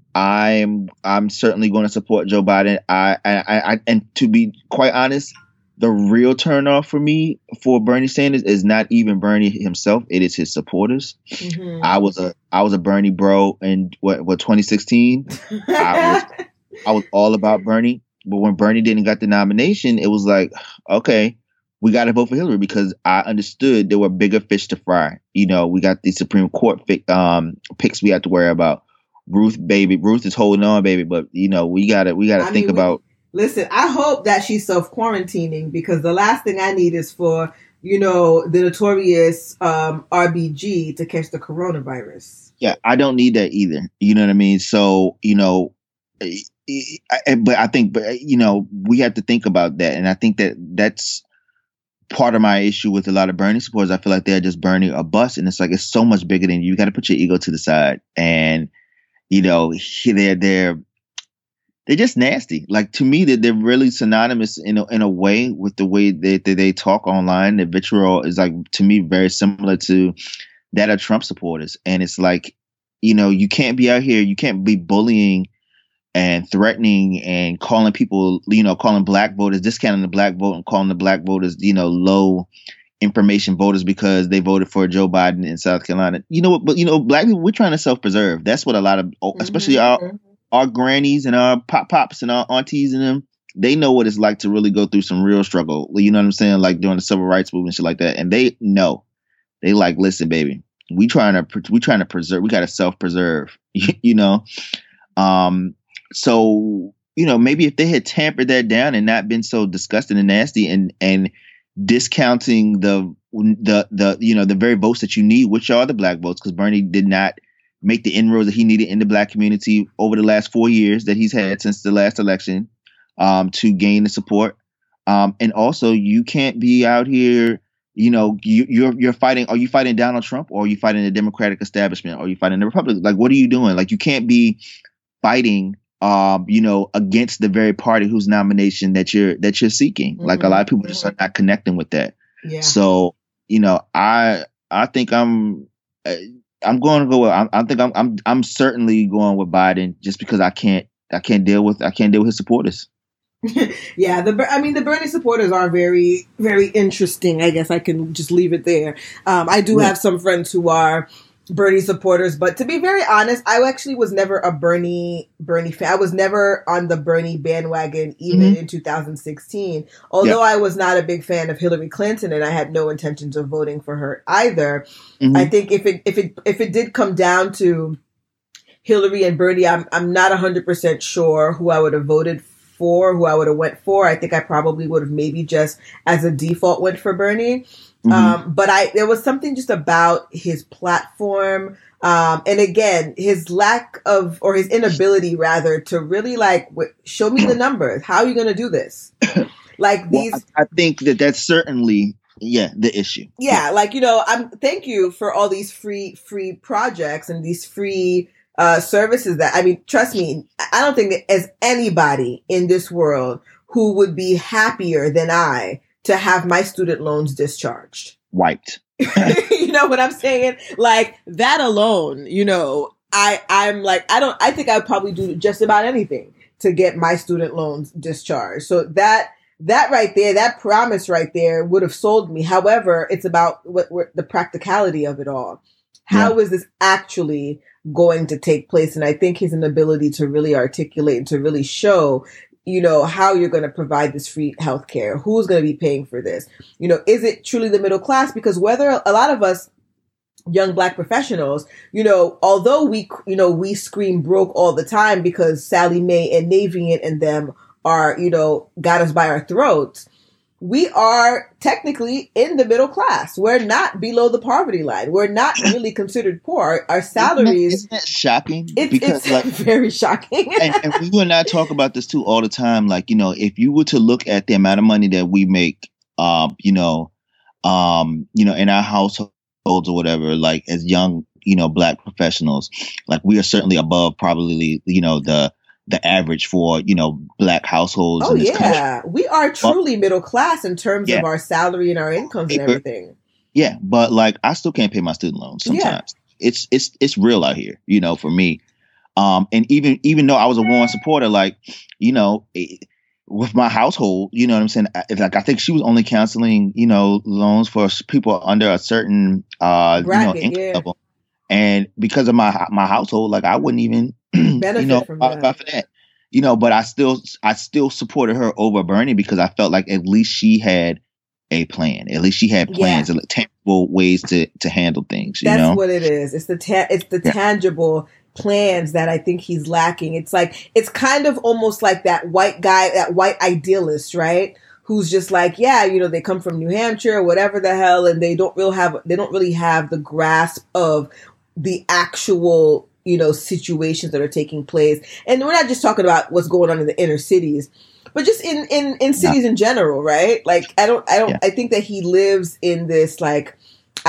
I'm I'm certainly going to support Joe Biden. I, I, I and to be quite honest, the real turnoff for me for Bernie Sanders is not even Bernie himself. It is his supporters. Mm-hmm. I was a I was a Bernie bro in what what twenty sixteen. I was I was all about Bernie, but when Bernie didn't get the nomination, it was like, okay, we got to vote for Hillary because I understood there were bigger fish to fry. You know, we got the Supreme Court fi- um, picks we had to worry about. Ruth, baby, Ruth is holding on, baby. But you know, we gotta we gotta I think mean, we- about. Listen, I hope that she's self-quarantining because the last thing I need is for, you know, the notorious um, R B G to catch the coronavirus. Yeah, I don't need that either. You know what I mean? So, you know, I, I, but I think, but you know, we have to think about that. And I think that that's part of my issue with a lot of Bernie supporters. I feel like they're just burning a bus. And it's like, it's so much bigger than you. You got to put your ego to the side. And, you know, they're, they're, They're just nasty. Like, to me, that they're, they're really synonymous in a, in a way with the way that they, they talk online. The vitriol is, like, to me, very similar to that of Trump supporters. And it's like, you know, you can't be out here, you can't be bullying and threatening and calling people, you know, calling black voters, discounting the black vote and calling the black voters, you know, low information voters because they voted for Joe Biden in South Carolina. You know, but, you know, black people, we're trying to self-preserve. That's what a lot of, especially Mm-hmm. our our grannies and our pop pops and our aunties and them, they know what it's like to really go through some real struggle. You know what I'm saying? Like during the civil rights movement, shit like that. And they know, they like, listen, baby, we trying to, we trying to preserve, we got to self-preserve, you know? Um, so, you know, maybe if they had tampered that down and not been so disgusting and nasty and, and discounting the, the, the, you know, the very votes that you need, which are the black votes, because Bernie did not make the inroads that he needed in the black community over the last four years that he's had since the last election um, to gain the support. Um, and also, you can't be out here, you know, you, you're you're fighting. Are you fighting Donald Trump or are you fighting the Democratic establishment? Or are you fighting the Republicans? Like, what are you doing? Like, you can't be fighting, um, you know, against the very party whose nomination that you're that you're seeking. Mm-hmm. Like, a lot of people just are not connecting with that. Yeah. So, you know, I I think I'm. Uh, I'm going to go with, I, I think I'm, I'm, I'm certainly going with Biden just because I can't, I can't deal with, I can't deal with his supporters. Yeah. The, I mean, the Bernie supporters are very, very interesting. I guess I can just leave it there. Um, I do Yeah. have some friends who are Bernie supporters, but to be very honest, I actually was never a Bernie, Bernie fan. I was never on the Bernie bandwagon, even Mm-hmm. in two thousand sixteen, although Yeah. I was not a big fan of Hillary Clinton and I had no intentions of voting for her either. Mm-hmm. I think if it, if it, if it did come down to Hillary and Bernie, I'm, I'm not a hundred percent sure who I would have voted for, who I would have went for. I think I probably would have maybe just as a default went for Bernie. Mm-hmm. Um, but I, there was something just about his platform. Um, and again, his lack of, or his inability rather, to really like, w- show me the numbers. How are you going to do this? Like these. Well, I, I think that that's certainly, yeah, the issue. Yeah. Like, you know, I'm, thank you for all these free, free projects and these free, uh, services that, I mean, trust me, I don't think that there's anybody in this world who would be happier than I to have my student loans discharged. Wiped. You know what I'm saying? Like that alone, you know, I, I'm like, I don't, I think I would probably do just about anything to get my student loans discharged. So that, that right there, that promise right there would have sold me. However, it's about what, what the practicality of it all. How Yeah. is this actually going to take place? And I think his inability to really articulate and to really show, you know, how you're going to provide this free healthcare, who's going to be paying for this? You know, is it truly the middle class? Because whether a lot of us young Black professionals, you know, although we, you know, we scream broke all the time because Sally Mae and Navient and them are, you know, got us by our throats, we are technically in the middle class. We're not below the poverty line. We're not really considered poor. Our salaries. Isn't that, isn't that shocking? It, because it's like, very shocking. and, and we and I talk about this too all the time. Like, you know, if you were to look at the amount of money that we make, um, you know, um, you know, in our households or whatever, like as young, you know, Black professionals, like we are certainly above probably, you know, the the average for, you know, Black households Oh in this yeah, country. we are truly middle class in terms Yeah. of our salary and our incomes and everything. Yeah, but like I still can't pay my student loans sometimes. Yeah. It's it's it's real out here, you know, for me. Um, and even even though I was a Warren supporter, like, you know, it, with my household, you know what I'm saying? I, like I think she was only counseling, you know, loans for people under a certain uh, Bracket, you know, income yeah. level. And because of my my household, like I wouldn't even Benefit you know from qualify that. for that. You know, but I still I still supported her over Bernie because I felt like at least she had a plan. At least she had plans, Yeah. and tangible ways to to handle things. You That's know, what it is. It's the ta- it's the Yeah. tangible plans that I think he's lacking. It's like, it's kind of almost like that white guy, that white idealist, right? Who's just like, yeah, you know, they come from New Hampshire or whatever the hell, and they don't really have, they don't really have the grasp of the actual, you know, situations that are taking place. And we're not just talking about what's going on in the inner cities, but just in, in, in cities no. in general, right? Like, I don't, I don't, yeah. I think that he lives in this like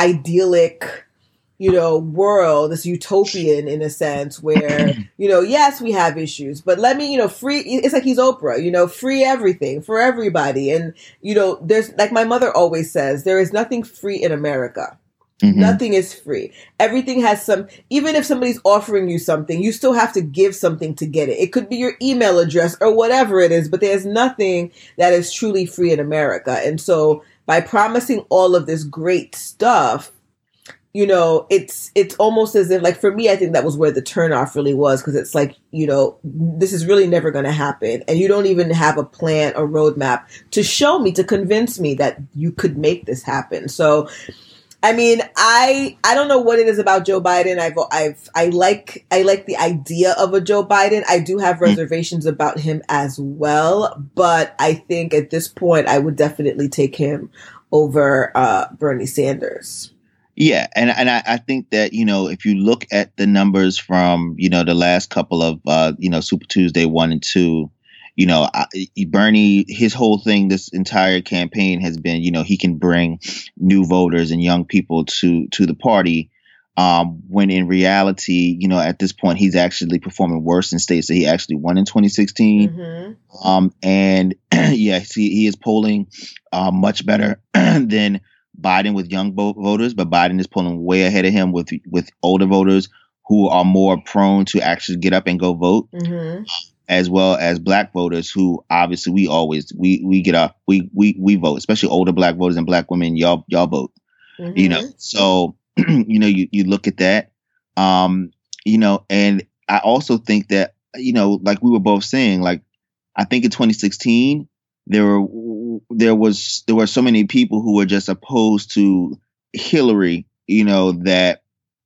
idyllic, you know, world, this utopian in a sense where, you know, yes, we have issues, but let me, you know, free, it's like he's Oprah, you know, free everything for everybody. And, you know, there's, like my mother always says, there is nothing free in America. Mm-hmm. Nothing is free. Everything has some, even if somebody's offering you something, you still have to give something to get it. It could be your email address or whatever it is, but there's nothing that is truly free in America. And so by promising all of this great stuff, you know, it's it's almost as if, like, for me, I think that was where the turnoff really was, because it's like, you know, this is really never going to happen. And you don't even have a plan or roadmap to show me, to convince me that you could make this happen. So, I mean, I I don't know what it is about Joe Biden. I've I've I like I like the idea of a Joe Biden. I do have reservations about him as well, but I think at this point I would definitely take him over uh, Bernie Sanders. Yeah, and and I, I think that, you know, if you look at the numbers from, you know, the last couple of, uh, you know, Super Tuesday one and two, you know, I, Bernie, his whole thing, this entire campaign has been, you know, he can bring new voters and young people to to the party, um, when in reality, you know, at this point, he's actually performing worse in states that he actually won in twenty sixteen. Mm-hmm. Um, and yes, he, he is polling uh, much better than Biden with young voters, but Biden is pulling way ahead of him with with older voters who are more prone to actually get up and go vote, mm-hmm. as well as black voters who obviously we always we we get up we we we vote, especially older black voters and black women. Y'all y'all vote, mm-hmm. you know. So you know you you look at that, um, you know, and I also think that, you know, like we were both saying, like I think in twenty sixteen. There were there was there were so many people who were just opposed to Hillary, you know, that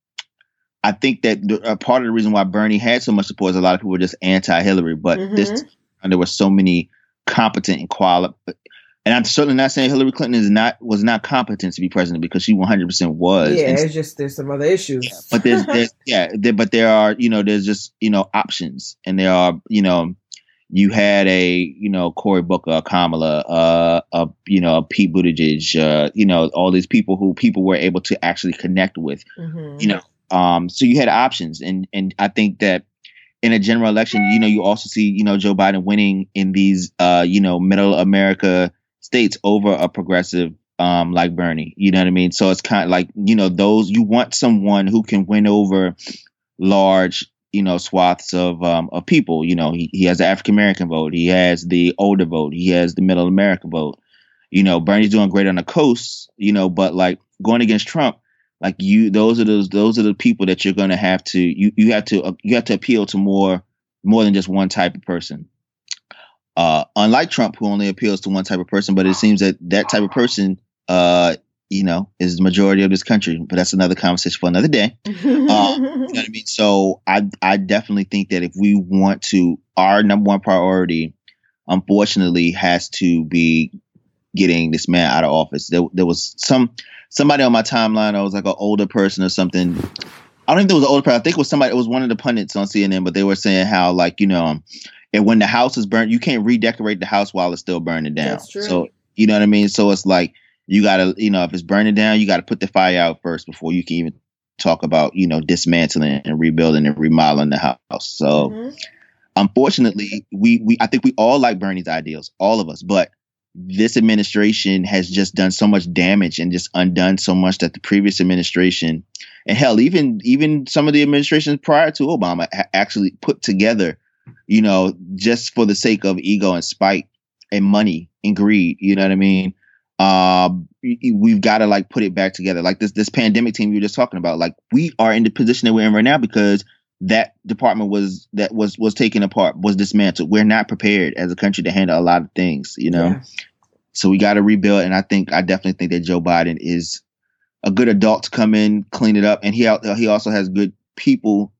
I think that the, uh, part of the reason why Bernie had so much support is a lot of people were just anti-Hillary. But mm-hmm. this, and there were so many competent and quali. And I'm certainly not saying Hillary Clinton is not was not competent to be president, because she one hundred percent was. Yeah, and, it's just there's some other issues. Yeah, but there's, there's yeah, there, but there are, you know, there's just, you know, options, and there are, you know. You had a, you know, Cory Booker, a Kamala, uh, a, you know, a Pete Buttigieg, uh, you know, all these people who people were able to actually connect with, mm-hmm. you know. Um, so you had options. And and I think that in a general election, you know, you also see, you know, Joe Biden winning in these, uh, you know, middle America states over a progressive um, like Bernie. You know what I mean? So it's kind of like, you know, those, you want someone who can win over large, you know, swaths of um, of people. You know, he, he has the African American vote. He has the older vote. He has the middle America vote. You know, Bernie's doing great on the coast, you know, but like going against Trump, like you, those are those those are the people that you're going to have to you you have to uh, you have to appeal to more more than just one type of person. Uh, unlike Trump, who only appeals to one type of person, but it seems that that type of person, uh, you know, is the majority of this country. But that's another conversation for another day. Uh, you know what I mean? So I I definitely think that if we want to, our number one priority, unfortunately, has to be getting this man out of office. There, there was some somebody on my timeline. I was like an older person or something. I don't think there was an older person. I think it was somebody. It was one of the pundits on C N N, but they were saying how, like, you know, and when the house is burnt, you can't redecorate the house while it's still burning down. That's true. So you know what I mean. So it's like, you gotta, you know, if it's burning down, you gotta put the fire out first before you can even talk about, you know, dismantling and rebuilding and remodeling the house. So, mm-hmm. unfortunately, we we I think we all like Bernie's ideals, all of us, but this administration has just done so much damage and just undone so much that the previous administration, and hell, even even some of the administrations prior to Obama, ha- actually put together, you know, just for the sake of ego and spite and money and greed. You know what I mean? Um, we've got to like put it back together. Like this, this pandemic team you were just talking about, like we are in the position that we're in right now because that department was, that was, was taken apart, was dismantled. We're not prepared as a country to handle a lot of things, you know? Yeah. So we got to rebuild. And I think, I definitely think that Joe Biden is a good adult to come in, clean it up. And he, he also has good people,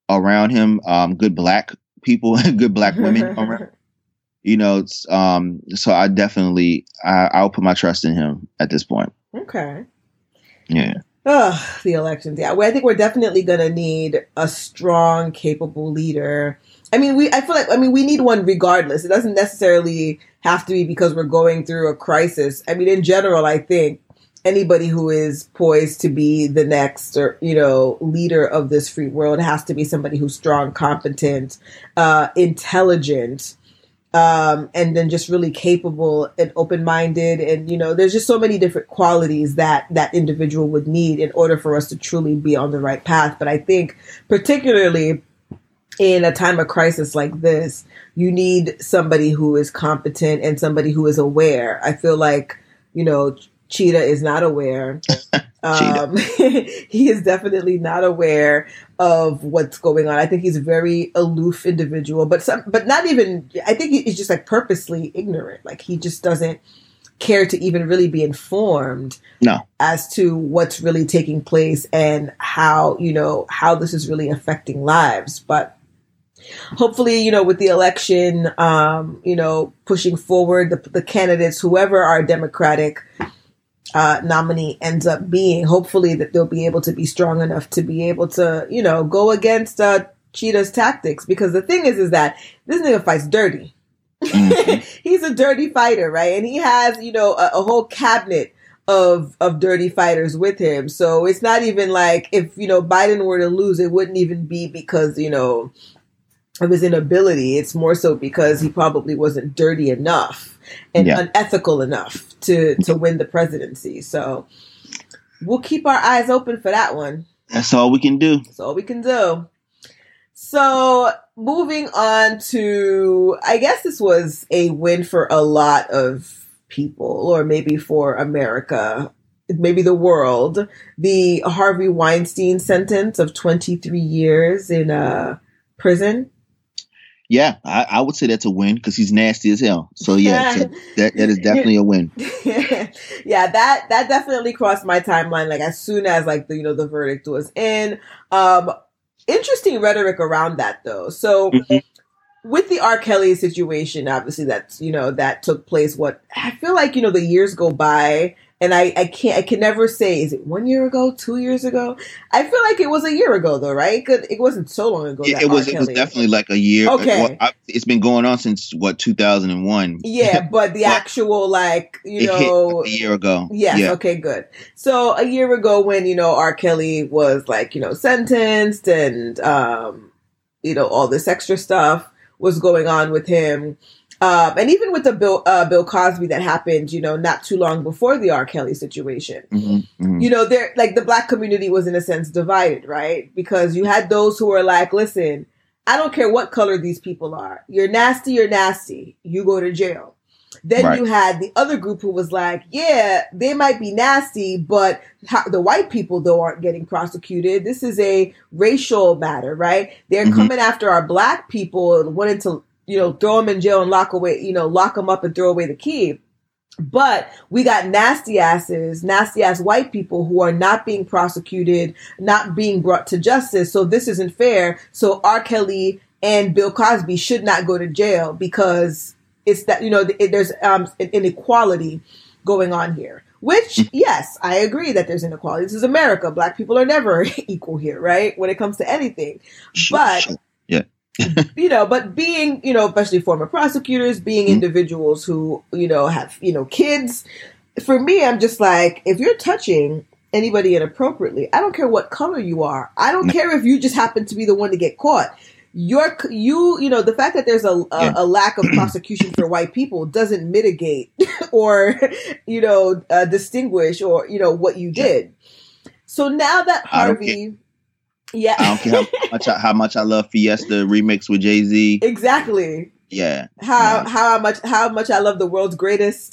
around him, um, good black people, good black women around. You know, it's, um, so I definitely, I, I'll put my trust in him at this point. Okay. Yeah. Oh, the elections. Yeah. Well, I think we're definitely going to need a strong, capable leader. I mean, we, I feel like, I mean, we need one regardless. It doesn't necessarily have to be because we're going through a crisis. I mean, in general, I think anybody who is poised to be the next, or, you know, leader of this free world has to be somebody who's strong, competent, uh, intelligent, Um, and then just really capable and open-minded. And, you know, there's just so many different qualities that that individual would need in order for us to truly be on the right path. But I think particularly in a time of crisis like this, you need somebody who is competent and somebody who is aware. I feel like, you know, Cheetah is not aware. Um, he is definitely not aware of what's going on. I think he's a very aloof individual, but some, but not even, I think he's just like purposely ignorant. Like he just doesn't care to even really be informed no. as to what's really taking place and how, you know, how this is really affecting lives. But hopefully, you know, with the election, um, you know, pushing forward the, the candidates, whoever our Democratic Uh, nominee ends up being, hopefully that they'll be able to be strong enough to be able to, you know, go against uh, Cheetah's tactics. Because the thing is, is that this nigga fights dirty. Mm-hmm. He's a dirty fighter, right? And he has, you know, a, a whole cabinet of of dirty fighters with him. So it's not even like if, you know, Biden were to lose, it wouldn't even be because, you know, of his inability. It's more so because he probably wasn't dirty enough and yeah. unethical enough to, to win the presidency. So we'll keep our eyes open for that one. That's all we can do. That's all we can do. So moving on to, I guess this was a win for a lot of people, or maybe for America, maybe the world. The Harvey Weinstein sentence of twenty-three years in uh, prison. Yeah, I, I would say that's a win because he's nasty as hell. So yeah, so that that is definitely a win. Yeah, that that definitely crossed my timeline. Like as soon as like the you know the verdict was in. Um, interesting rhetoric around that though. So mm-hmm. with the R. Kelly situation, obviously that's you know that took place. What I feel like you know the years go by. And I, I can't, I can never say, is it one year ago, two years ago? I feel like it was a year ago though, right? It wasn't so long ago. Yeah, that it was, R. it was definitely like a year. Okay. Well, I, it's been going on since what, two thousand one. Yeah, but the but actual like, you know. A year ago. Yes, yeah. Okay, good. So a year ago when, you know, R. Kelly was like, you know, sentenced and, um, you know, all this extra stuff was going on with him. Um, and even with the Bill, uh, Bill Cosby that happened, you know, not too long before the R. Kelly situation, mm-hmm, mm-hmm. you know, there, like the black community was in a sense divided, right? Because you had those who were like, listen, I don't care what color these people are. You're nasty, you're nasty. You go to jail. Then right. you had the other group who was like, yeah, they might be nasty, but how, the white people, though, aren't getting prosecuted. This is a racial matter, right? They're mm-hmm. coming after our black people and wanting to, you know, throw them in jail and lock away, you know, lock them up and throw away the key. But we got nasty asses, nasty ass white people who are not being prosecuted, not being brought to justice. So this isn't fair. So R. Kelly and Bill Cosby should not go to jail because it's that, you know, it, there's um, an inequality going on here. Which, yes, I agree that there's inequality. This is America. Black people are never equal here, right? When it comes to anything. But yeah. you know, but being, you know, especially former prosecutors, being mm-hmm. individuals who, you know, have, you know, kids, for me, I'm just like, if you're touching anybody inappropriately, I don't care what color you are. I don't care if you just happen to be the one to get caught. You're, you, you know, the fact that there's a, a, yeah. a lack of prosecution for white people doesn't mitigate or, you know, uh, distinguish or, you know, what you did. So now that Harvey... Yeah, I don't care how much I, how much I love Fiesta remix with Jay-Z. Exactly. Yeah. How yeah. how much how much I love the world's greatest.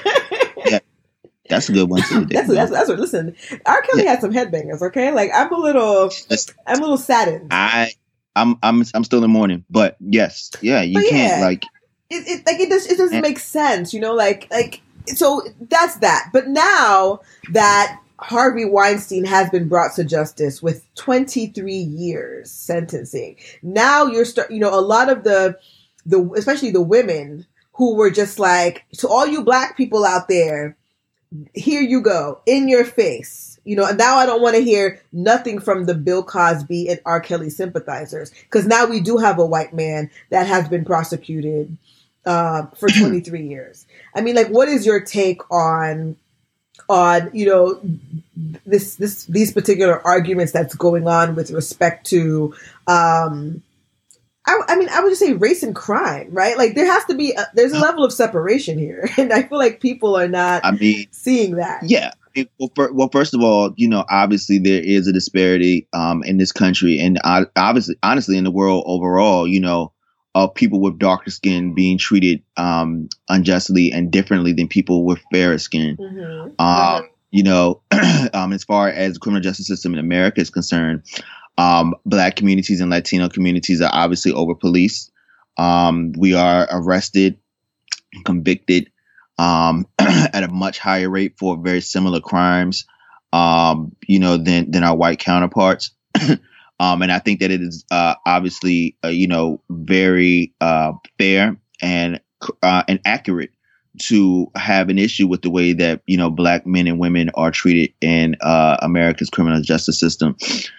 Yeah, that's a good one too. that's a, that's that's what. Listen, R. Kelly yeah. had some headbangers. Okay, like I'm a little Listen, I'm a little saddened. I I'm I'm I'm still in mourning, but yes, yeah, you but can't yeah, like it, it. Like it just it doesn't make sense, you know. Like like so that's that. But now that Harvey Weinstein has been brought to justice with twenty-three years sentencing. Now you're start, you know, a lot of the, the, especially the women who were just like, to all you black people out there, here you go, in your face. You know, and now I don't want to hear nothing from the Bill Cosby and R. Kelly sympathizers, because now we do have a white man that has been prosecuted uh, for twenty-three years. I mean, like, what is your take on, on, you know, this, this, these particular arguments that's going on with respect to, um, I, I mean, I would just say race and crime, right? Like, there has to be, a, there's a level of separation here. And I feel like people are not I mean, seeing that. Yeah. Well, for, well, first of all, you know, obviously there is a disparity um, in this country, and uh, obviously, honestly, in the world overall, you know, of people with darker skin being treated um, unjustly and differently than people with fairer skin. Mm-hmm. Um, mm-hmm. You know, um, as far as the criminal justice system in America is concerned, um, Black communities and Latino communities are obviously over policed. Um, we are arrested, convicted um, at a much higher rate for very similar crimes, um, you know, than, than our white counterparts. um, and I think that it is, uh, obviously, uh, you know, very, uh, fair and, uh, and accurate to have an issue with the way that, you know, Black men and women are treated in, uh, America's criminal justice system.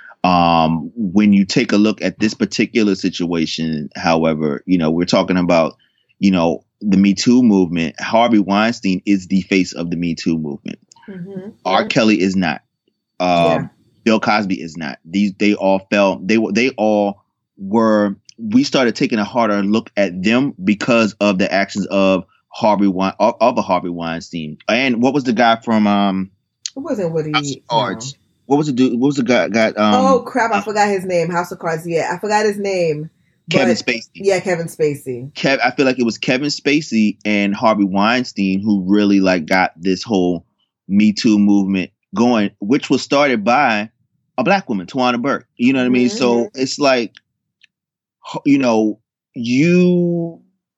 Um, when you take a look at this particular situation, however, you know, we're talking about, you know, the Me Too movement. Harvey Weinstein is the face of the Me Too movement. Mm-hmm. R. Kelly is not. Um, yeah. Bill Cosby is not. These they all fell. They were. They all were. We started taking a harder look at them because of the actions of Harvey Wein, of, of a Harvey Weinstein. And what was the guy from? Um, it wasn't Woody. House of Cards. What was the dude? What was the guy? Got. Um, oh crap! I forgot his name. House of Cards. Yeah, I forgot his name. Kevin but, Spacey. Yeah, Kevin Spacey. Kev, I feel like it was Kevin Spacey and Harvey Weinstein who really like got this whole Me Too movement going, which was started by a Black woman, Tawana Burke. You know what I mean? Mm-hmm. So it's like, you know, you.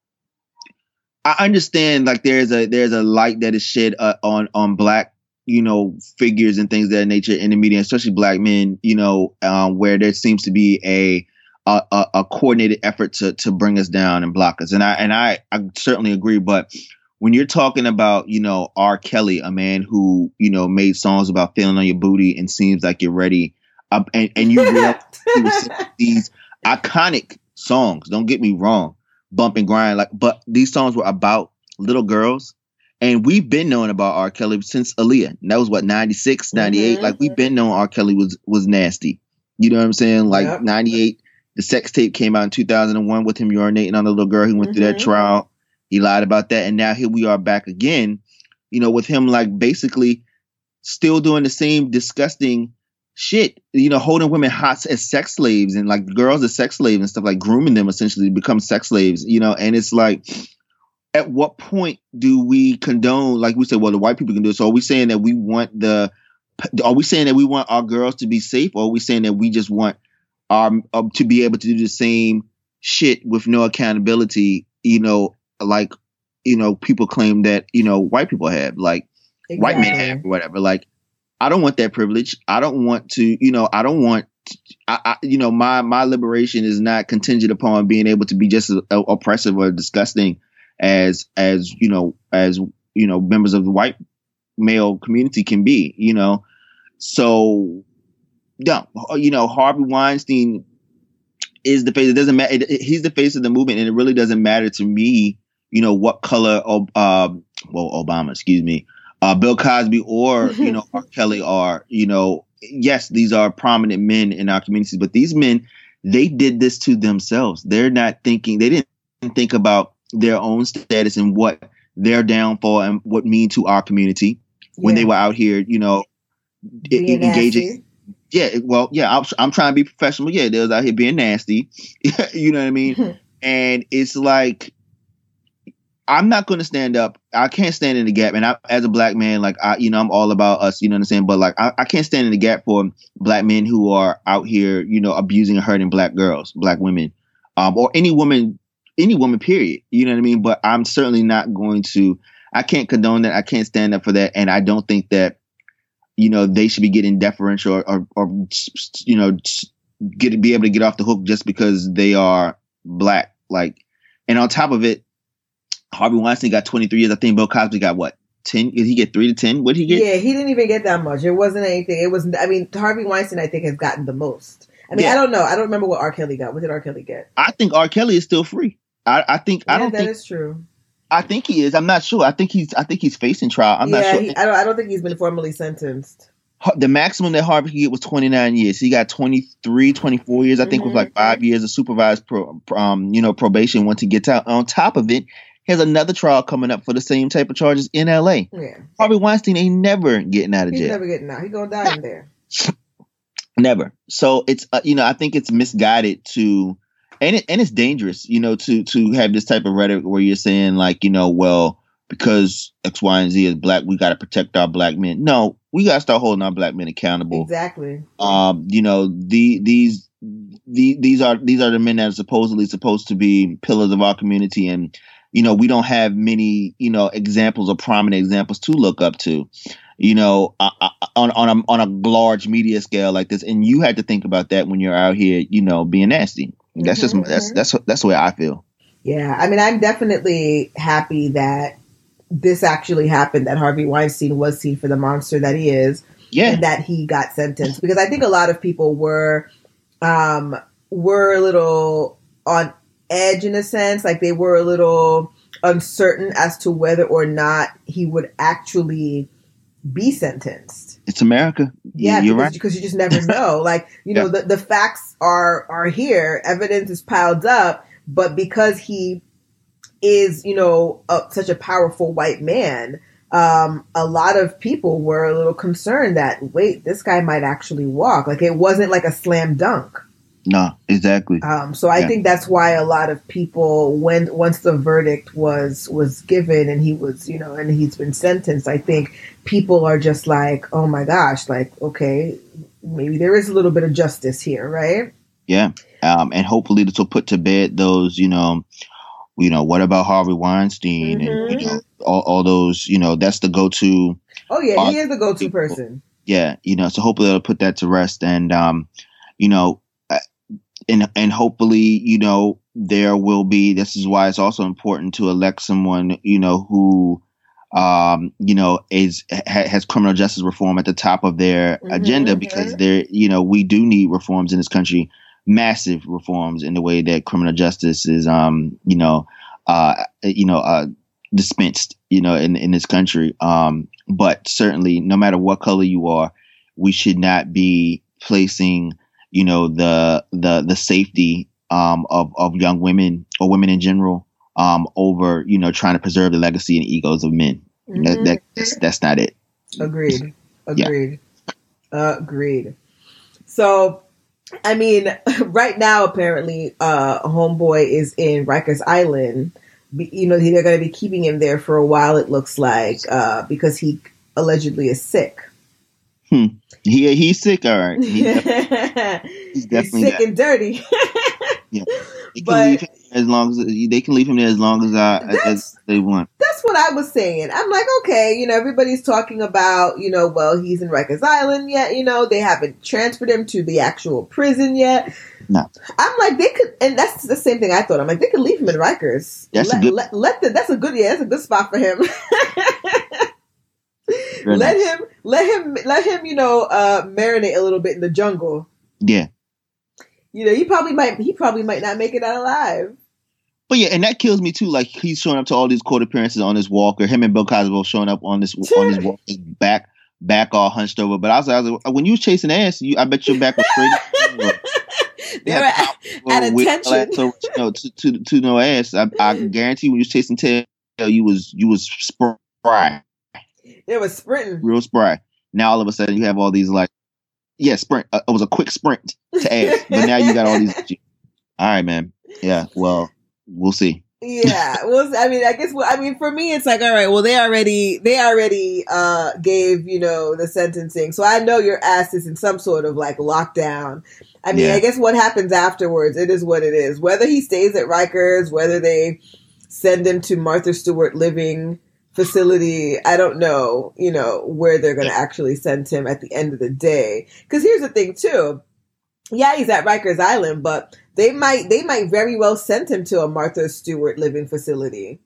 I understand like there's a there's a light that is shed uh, on on Black, you know, figures and things of that nature in the media, especially Black men. You know, um, where there seems to be a A, a, a coordinated effort to to bring us down and block us. And I and I, I certainly agree. But when you're talking about, you know, R. Kelly, a man who, you know, made songs about feeling on your booty and seems like you're ready, uh, and, and you realize he was these iconic songs, don't get me wrong, Bump and Grind, like, but these songs were about little girls. And we've been knowing about R. Kelly since Aaliyah. And that was what, ninety-six, ninety-eight? Mm-hmm. Like, we've been knowing R. Kelly was was nasty. You know what I'm saying? Like, yep. ninety-eight. The sex tape came out in two thousand one with him urinating on a little girl. He went mm-hmm. through that trial. He lied about that. And now here we are back again, you know, with him like basically still doing the same disgusting shit, you know, holding women hot as sex slaves and like girls as sex slaves and stuff, like grooming them essentially to become sex slaves, you know. And it's like, at what point do we condone, like we said, well, the white people can do it. So are we saying that we want the, are we saying that we want our girls to be safe, or are we saying that we just want Um, um, to be able to do the same shit with no accountability, you know, like, you know, people claim that, you know, white people have, like exactly. white men have, or whatever. Like, I don't want that privilege. I don't want to, you know, I don't want, I, I, you know, my my liberation is not contingent upon being able to be just as oppressive or disgusting as, as you know, as, you know, members of the white male community can be, you know. So, no, you know, Harvey Weinstein is the face. It doesn't matter. It, he's the face of the movement, and it really doesn't matter to me, you know, what color of, uh, well, Obama, excuse me, uh, Bill Cosby or, you know, R. Kelly are, you know, yes, these are prominent men in our communities, but these men, they did this to themselves. They're not thinking, they didn't think about their own status and what their downfall and what mean to our community when yeah. they were out here, you know, being engaging. Nasty. Yeah, well, yeah, I'm, I'm trying to be professional. Yeah, they was out here being nasty. You know what I mean? And it's like, I'm not going to stand up. I can't stand in the gap. And I, as a Black man, like, I, you know, I'm all about us, you know what I'm saying? But like, I, I can't stand in the gap for Black men who are out here, you know, abusing and hurting Black girls, Black women, um, or any woman, any woman, period. You know what I mean? But I'm certainly not going to, I can't condone that. I can't stand up for that. And I don't think that you know, they should be getting deferential or, or, or you know, get be able to get off the hook just because they are black. Like, and on top of it, Harvey Weinstein got twenty-three years. I think Bill Cosby got what? ten? Did he get three to ten? What did he get? Yeah, he didn't even get that much. It wasn't anything. It was, I mean, Harvey Weinstein, I think, has gotten the most. I mean, Yeah. I don't know. I don't remember what R. Kelly got. What did R. Kelly get? I think R. Kelly is still free. I, I think, Yeah, I don't that think, is true. I think he is. I'm not sure. I think he's, I think he's facing trial. I'm yeah, not sure. he, I, don't, I don't think he's been formally sentenced. The maximum that Harvey could get was twenty-nine years. He got twenty-three, twenty-four years. I think Mhm. was like five years of supervised pro, um, you know, probation once he gets out. On top of it, he has another trial coming up for the same type of charges in L A. Yeah. Harvey Weinstein ain't never getting out of He's jail. never getting out. He's going to die in there. Never. So it's, uh, you know, I think it's misguided to, and it, and it's dangerous, you know, to, to have this type of rhetoric where you're saying like, you know, well, because X, Y, and Z is black, we got to protect our black men. No, we got to start holding our black men accountable. Exactly. Um, you know, the, these, the, these are, these are the men that are supposedly supposed to be pillars of our community. And, you know, we don't have many, you know, examples or prominent examples to look up to, you know, uh, uh, on, on a, on a large media scale like this. And you had to think about that when you're out here, you know, being nasty. That's Mhm, just, that's, mhm. that's, that's the way I feel. Yeah. I mean, I'm definitely happy that this actually happened, that Harvey Weinstein was seen for the monster that he is. Yeah. And that he got sentenced, because I think a lot of people were, um, were a little on edge in a sense. Like they were a little uncertain as to whether or not he would actually be sentenced. It's America. Yeah, You're because, right. because you just never know. Like, you know, Yeah. the, the facts are are here, evidence is piled up, but because he is, you know, a, such a powerful white man, um, a lot of people were a little concerned that, wait, this guy might actually walk. Like, it wasn't like a slam dunk. No, exactly. Um, so I Yeah. think that's why a lot of people, when once the verdict was was given and he was, you know, and he's been sentenced, I think people are just like, oh my gosh, like, okay, maybe there is a little bit of justice here, right? Yeah. Um, and hopefully this will put to bed those, you know, you know, what about Harvey Weinstein and, you know, all, all those, you know, that's the go-to. Oh yeah, Uh, he is the go-to person. Yeah. You know, so hopefully it'll put that to rest. And, um, you know, uh, and, and hopefully, you know, there will be, this is why it's also important to elect someone, you know, who, um, you know, is, ha, has criminal justice reform at the top of their Mhm, agenda, because mhm. there, you know, we do need reforms in this country, massive reforms in the way that criminal justice is, um, you know, uh, you know, uh, dispensed, you know, in, in this country. Um, but certainly no matter what color you are, we should not be placing, you know, the, the, the safety, um, of, of young women or women in general, um, over, you know, trying to preserve the legacy and egos of men. That, that, that's, that's not it. Agreed. Agreed. Agreed. So, I mean, right now, apparently, uh, Homeboy is in Rikers Island. Be- You know, they're going to be keeping him there for a while, it looks like, uh, because he allegedly is sick. Hmm. He, he's sick. All right. He, he's He's definitely sick that. and dirty. Yeah. They can But- leave him as long as they can leave him there as long as I, That's- as they want. That's what I was saying. I'm like, okay, you know, everybody's talking about, you know, well, he's in Rikers Island yet, you know, they haven't transferred him to the actual prison yet. No. I'm like, they could, and that's the same thing I thought. I'm like, they could leave him in Rikers. That's a let, good- let, let the, that's a good, yeah, that's a good spot for him. Very let nice. him, let him, let him, you know, uh, marinate a little bit in the jungle. Yeah. You know, he probably might, he probably might not make it out alive. But yeah, and that kills me too. Like he's showing up to all these court appearances on this walker. Him and Bill Cosby both showing up on this on this walker, his back back all hunched over. But I was, I was like, when you was chasing ass, you, I bet your back was straight. They were at, at With- attention. So, you know, to, to to no ass. I, I guarantee when you was chasing tail, you was you was spry, They were sprinting. real spry. Now all of a sudden you have all these like, yeah, sprint. Uh, it was a quick sprint to ass, but now you got all these. All right, man. Yeah. Well, we'll see. Yeah, well, I mean, I guess, well, I mean, for me, it's like, all right, well, they already, they already uh, gave, you know, the sentencing, so I know your ass is in some sort of like lockdown. I mean, Yeah. I guess what happens afterwards, it is what it is. Whether he stays at Rikers, whether they send him to Martha Stewart living facility. I don't know, you know, where they're going to actually send him at the end of the day. Because here's the thing, too. Yeah, he's at Rikers Island, but they might they might very well send him to a Martha Stewart living facility.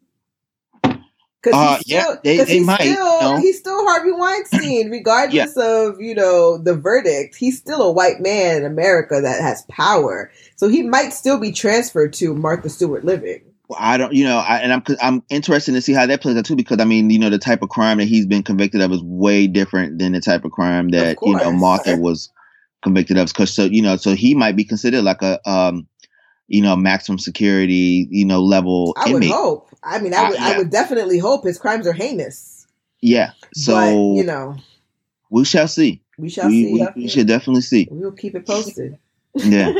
Because Uh, he's yeah, still, they- 'cause they he's might, still, you know. he's still Harvey Weinstein, regardless of, you know, the verdict. He's still a white man in America that has power. So he might still be transferred to Martha Stewart living. Well, I don't, you know, I, and I'm I'm interested to see how that plays out too, because I mean, you know, the type of crime that he's been convicted of is way different than the type of crime that Of you know course. Martha was convicted of. Because so you know, so he might be considered like a um, you know, maximum security, you know, level I would inmate. hope. I mean, I would, Uh, I yeah. would definitely hope his crimes are heinous. Yeah. So but, you know, we shall see. we shall we, see. we, we should definitely see. We'll keep it posted. Yeah.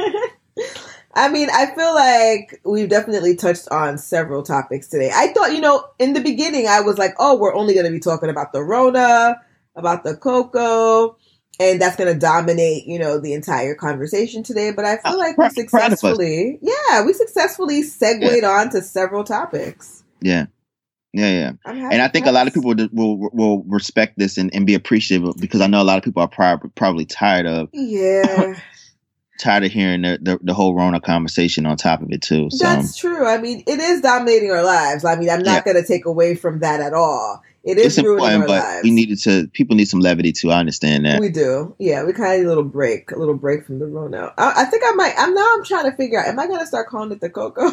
I mean, I feel like we've definitely touched on several topics today. I thought, you know, in the beginning, I was like, oh, we're only going to be talking about the Rona, about the cocoa, and that's going to dominate, you know, the entire conversation today. But I feel like we proud- proud of us. successfully, yeah, we successfully segued on to several topics. Yeah. Yeah, yeah. I'm happy And I think for a lot of us. people will will, will respect this and, and be appreciative, because I know a lot of people are prob- probably tired of Yeah. tired of hearing the, the, the whole Rona conversation on top of it too. So That's true. I mean, it is dominating our lives. I mean, I'm not Yeah. going to take away from that at all. It is it's ruining important, our but lives. we needed to. People need some levity too. I understand that. We do. Yeah, we kind of need a little break, a little break from the Rona. I, I think I might. I'm now. I'm trying to figure out. Am I going to start calling it the cocoa?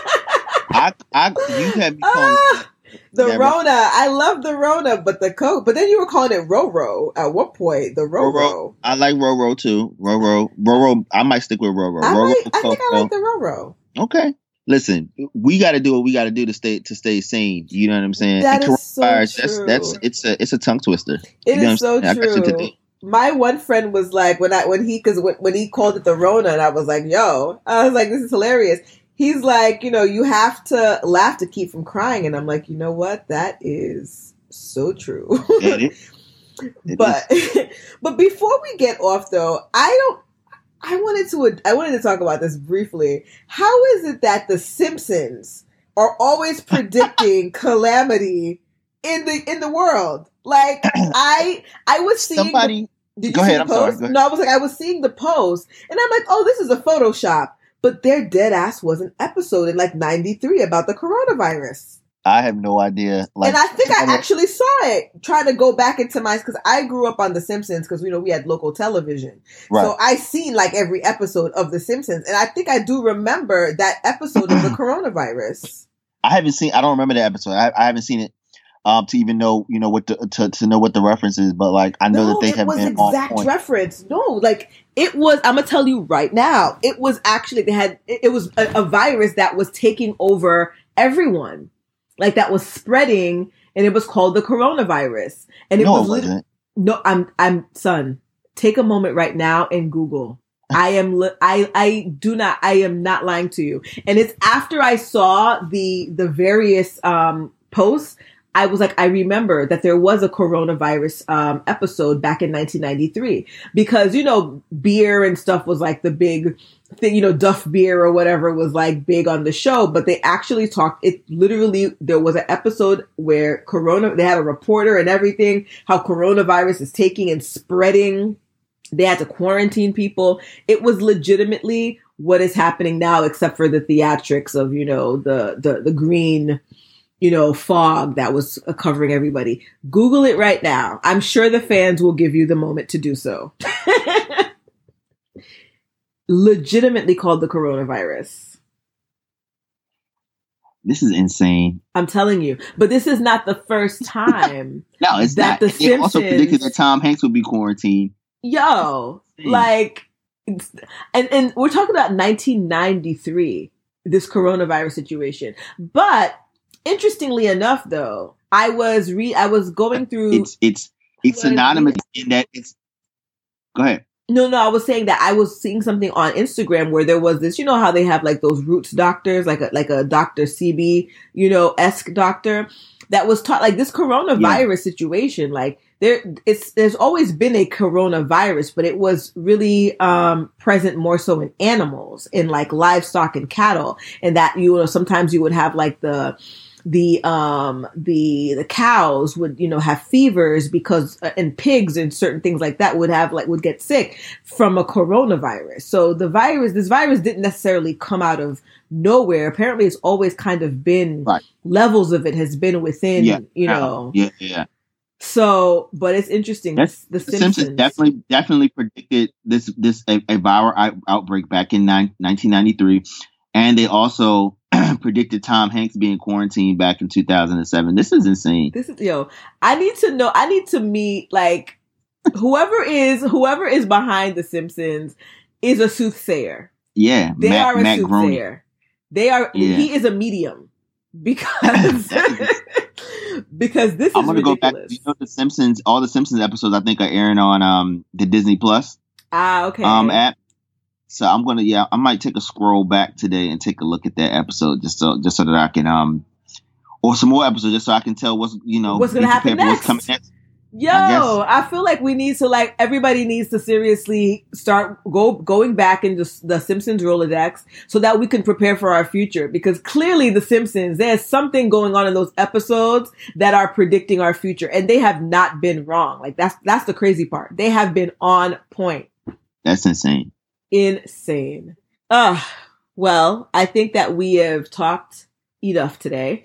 I, I, you have me calling Ah, the Yeah, Rona. I love the Rona, but the coke. But then you were calling it Roro at one point. The Roro. Roro. I like Roro too. Roro, Roro. I might stick with Roro. I, Roro. might, I think I Coco. like the Roro. Okay. Listen, we got to do what we got to do to stay to stay sane. You know what I'm saying? That And is so coronavirus, true. That's that's it's a it's a tongue twister. It You know is what so I'm saying? I got you true. today. My one friend was like, when I when he because when, when he called it the Rona, and I was like, yo, I was like, this is hilarious. He's like, you know, you have to laugh to keep from crying, and I'm like, you know what? That is so true. Yeah, it- it but but before we get off, though, I don't. I wanted to I wanted to talk about this briefly. How is it that the Simpsons are always predicting calamity in the in the world? Like I I was seeing the- Somebody. did you Go see ahead, the I'm sorry, post? go ahead. No, I was like, I was seeing the post, and I'm like, oh, this is a Photoshop. But their dead ass was an episode in like ninety-three about the coronavirus. I have no idea. Like, And I think I someone- actually saw it, trying to go back into my, because I grew up on The Simpsons, because, you know, we had local television. Right. So I seen like every episode of The Simpsons. And I think I do remember that episode of the coronavirus. I haven't seen. I don't remember the episode. I, I haven't seen it um, to even know, you know, what the to, to know what the reference is. But like, I know No, that they it have was been on exact point. reference. No, like it was. I'm gonna tell you right now. It was actually they had. It, it was a, a virus that was taking over everyone, like that was spreading, and it was called the coronavirus. And it No, was it lit- wasn't. no. I'm. I'm son. Take a moment right now and Google. I am. Li- I. I do not. I am not lying to you. And it's after I saw the the various um posts. I was like, I remember that there was a coronavirus um, episode back in nineteen ninety-three because, you know, beer and stuff was like the big thing, you know, Duff beer or whatever was like big on the show. But they actually talked, it literally, there was an episode where corona, they had a reporter and everything, how coronavirus is taking and spreading. They had to quarantine people. It was legitimately what is happening now, except for the theatrics of, you know, the, the, the green, you know, fog that was covering everybody. Google it right now. I'm sure the fans will give you the moment to do so. Legitimately called the coronavirus. This is insane. I'm telling you. But this is not the first time. No, it's that not. The They also Simpsons- predicted that Tom Hanks would be quarantined. Yo, like, it's, and, and we're talking about nineteen ninety-three, this coronavirus situation. But interestingly enough, though, I was re I was going through. It's it's it's was synonymous in that it's. Go ahead. No, no, I was saying that I was seeing something on Instagram where there was this, you know how they have like those roots doctors, like a, like a Doctor C B, you know, esque doctor that was taught like this coronavirus yeah. situation. Like there, it's, there's always been a coronavirus, but it was really, um, present more so in animals, in like livestock and cattle. And that, you know, sometimes you would have like the, the um the the cows would, you know, have fevers because uh, and pigs and certain things like that would have like would get sick from a coronavirus. So the virus, this virus didn't necessarily come out of nowhere. Apparently, it's always kind of been Right. levels of it has been within, Yeah. you know. Yeah, yeah. So, but it's interesting. That's, the, the Simpsons. Simpsons definitely definitely predicted this this a, a viral out, outbreak back in nine, nineteen ninety-three, and they also predicted Tom Hanks being quarantined back in two thousand seven. This is insane. This is yo. I need to know. I need to meet like whoever is whoever is behind the Simpsons is a soothsayer. Yeah, They Matt, are a Matt Groening. soothsayer. They are. Yeah. He is a medium because because this I'm is gonna ridiculous. go back. You know, the Simpsons, all the Simpsons episodes, I think are airing on um the Disney Plus Ah, okay. um app. So I'm gonna, yeah, I might take a scroll back today and take a look at that episode just so just so that I can um or some more episodes just so I can tell what's you know What's gonna be happen prepared for what's next? coming next. Yo, I guess. I, feel like we need to like everybody needs to seriously start go going back into s- the Simpsons Rolodex so that we can prepare for our future, because clearly the Simpsons, there's something going on in those episodes that are predicting our future, and they have not been wrong. Like that's that's the crazy part. They have been on point. That's insane. Insane. Uh, well, I think that we have talked enough today.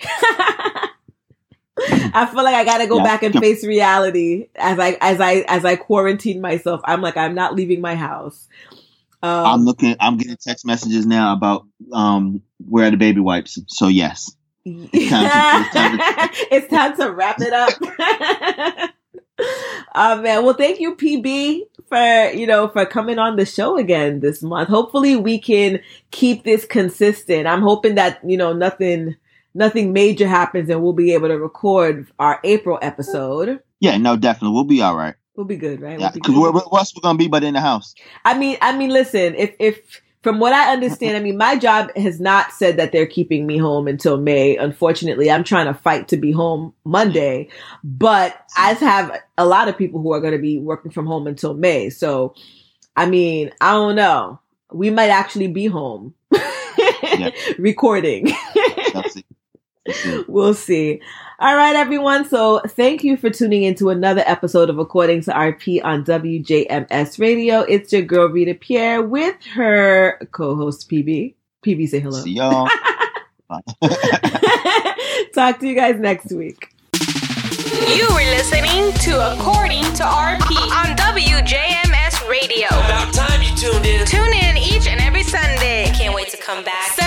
I feel like I gotta go Yeah. back and face reality as I as I as I quarantine myself. I'm like, I'm not leaving my house. Um, I'm looking. I'm getting text messages now about um where are the baby wipes. So yes, it's time to, it's time to, it's time to wrap it up. Oh man, well, thank you, P B, for you know for coming on the show again this month. Hopefully, we can keep this consistent. I'm hoping that you know nothing nothing major happens, and we'll be able to record our April episode. yeah, no, definitely, we'll be all right. We'll be good, right? Yeah, We'll be because good. where, where else we're gonna be but in the house? I mean, I mean, listen, if, if, from what I understand, I mean, my job has not said that they're keeping me home until May. Unfortunately, I'm trying to fight to be home Monday, but I have a lot of people who are going to be working from home until May. So, I mean, I don't know. We might actually be home recording. Chelsea. We'll see. All right, everyone. So thank you for tuning into another episode of According to R P on W J M S Radio. It's your girl, Rita Pierre, with her co-host, P B. P B, say hello. See y'all. Talk to you guys next week. You were listening to According to R P on W J M S Radio. About time you tuned in. Tune in each and every Sunday. Can't wait to come back.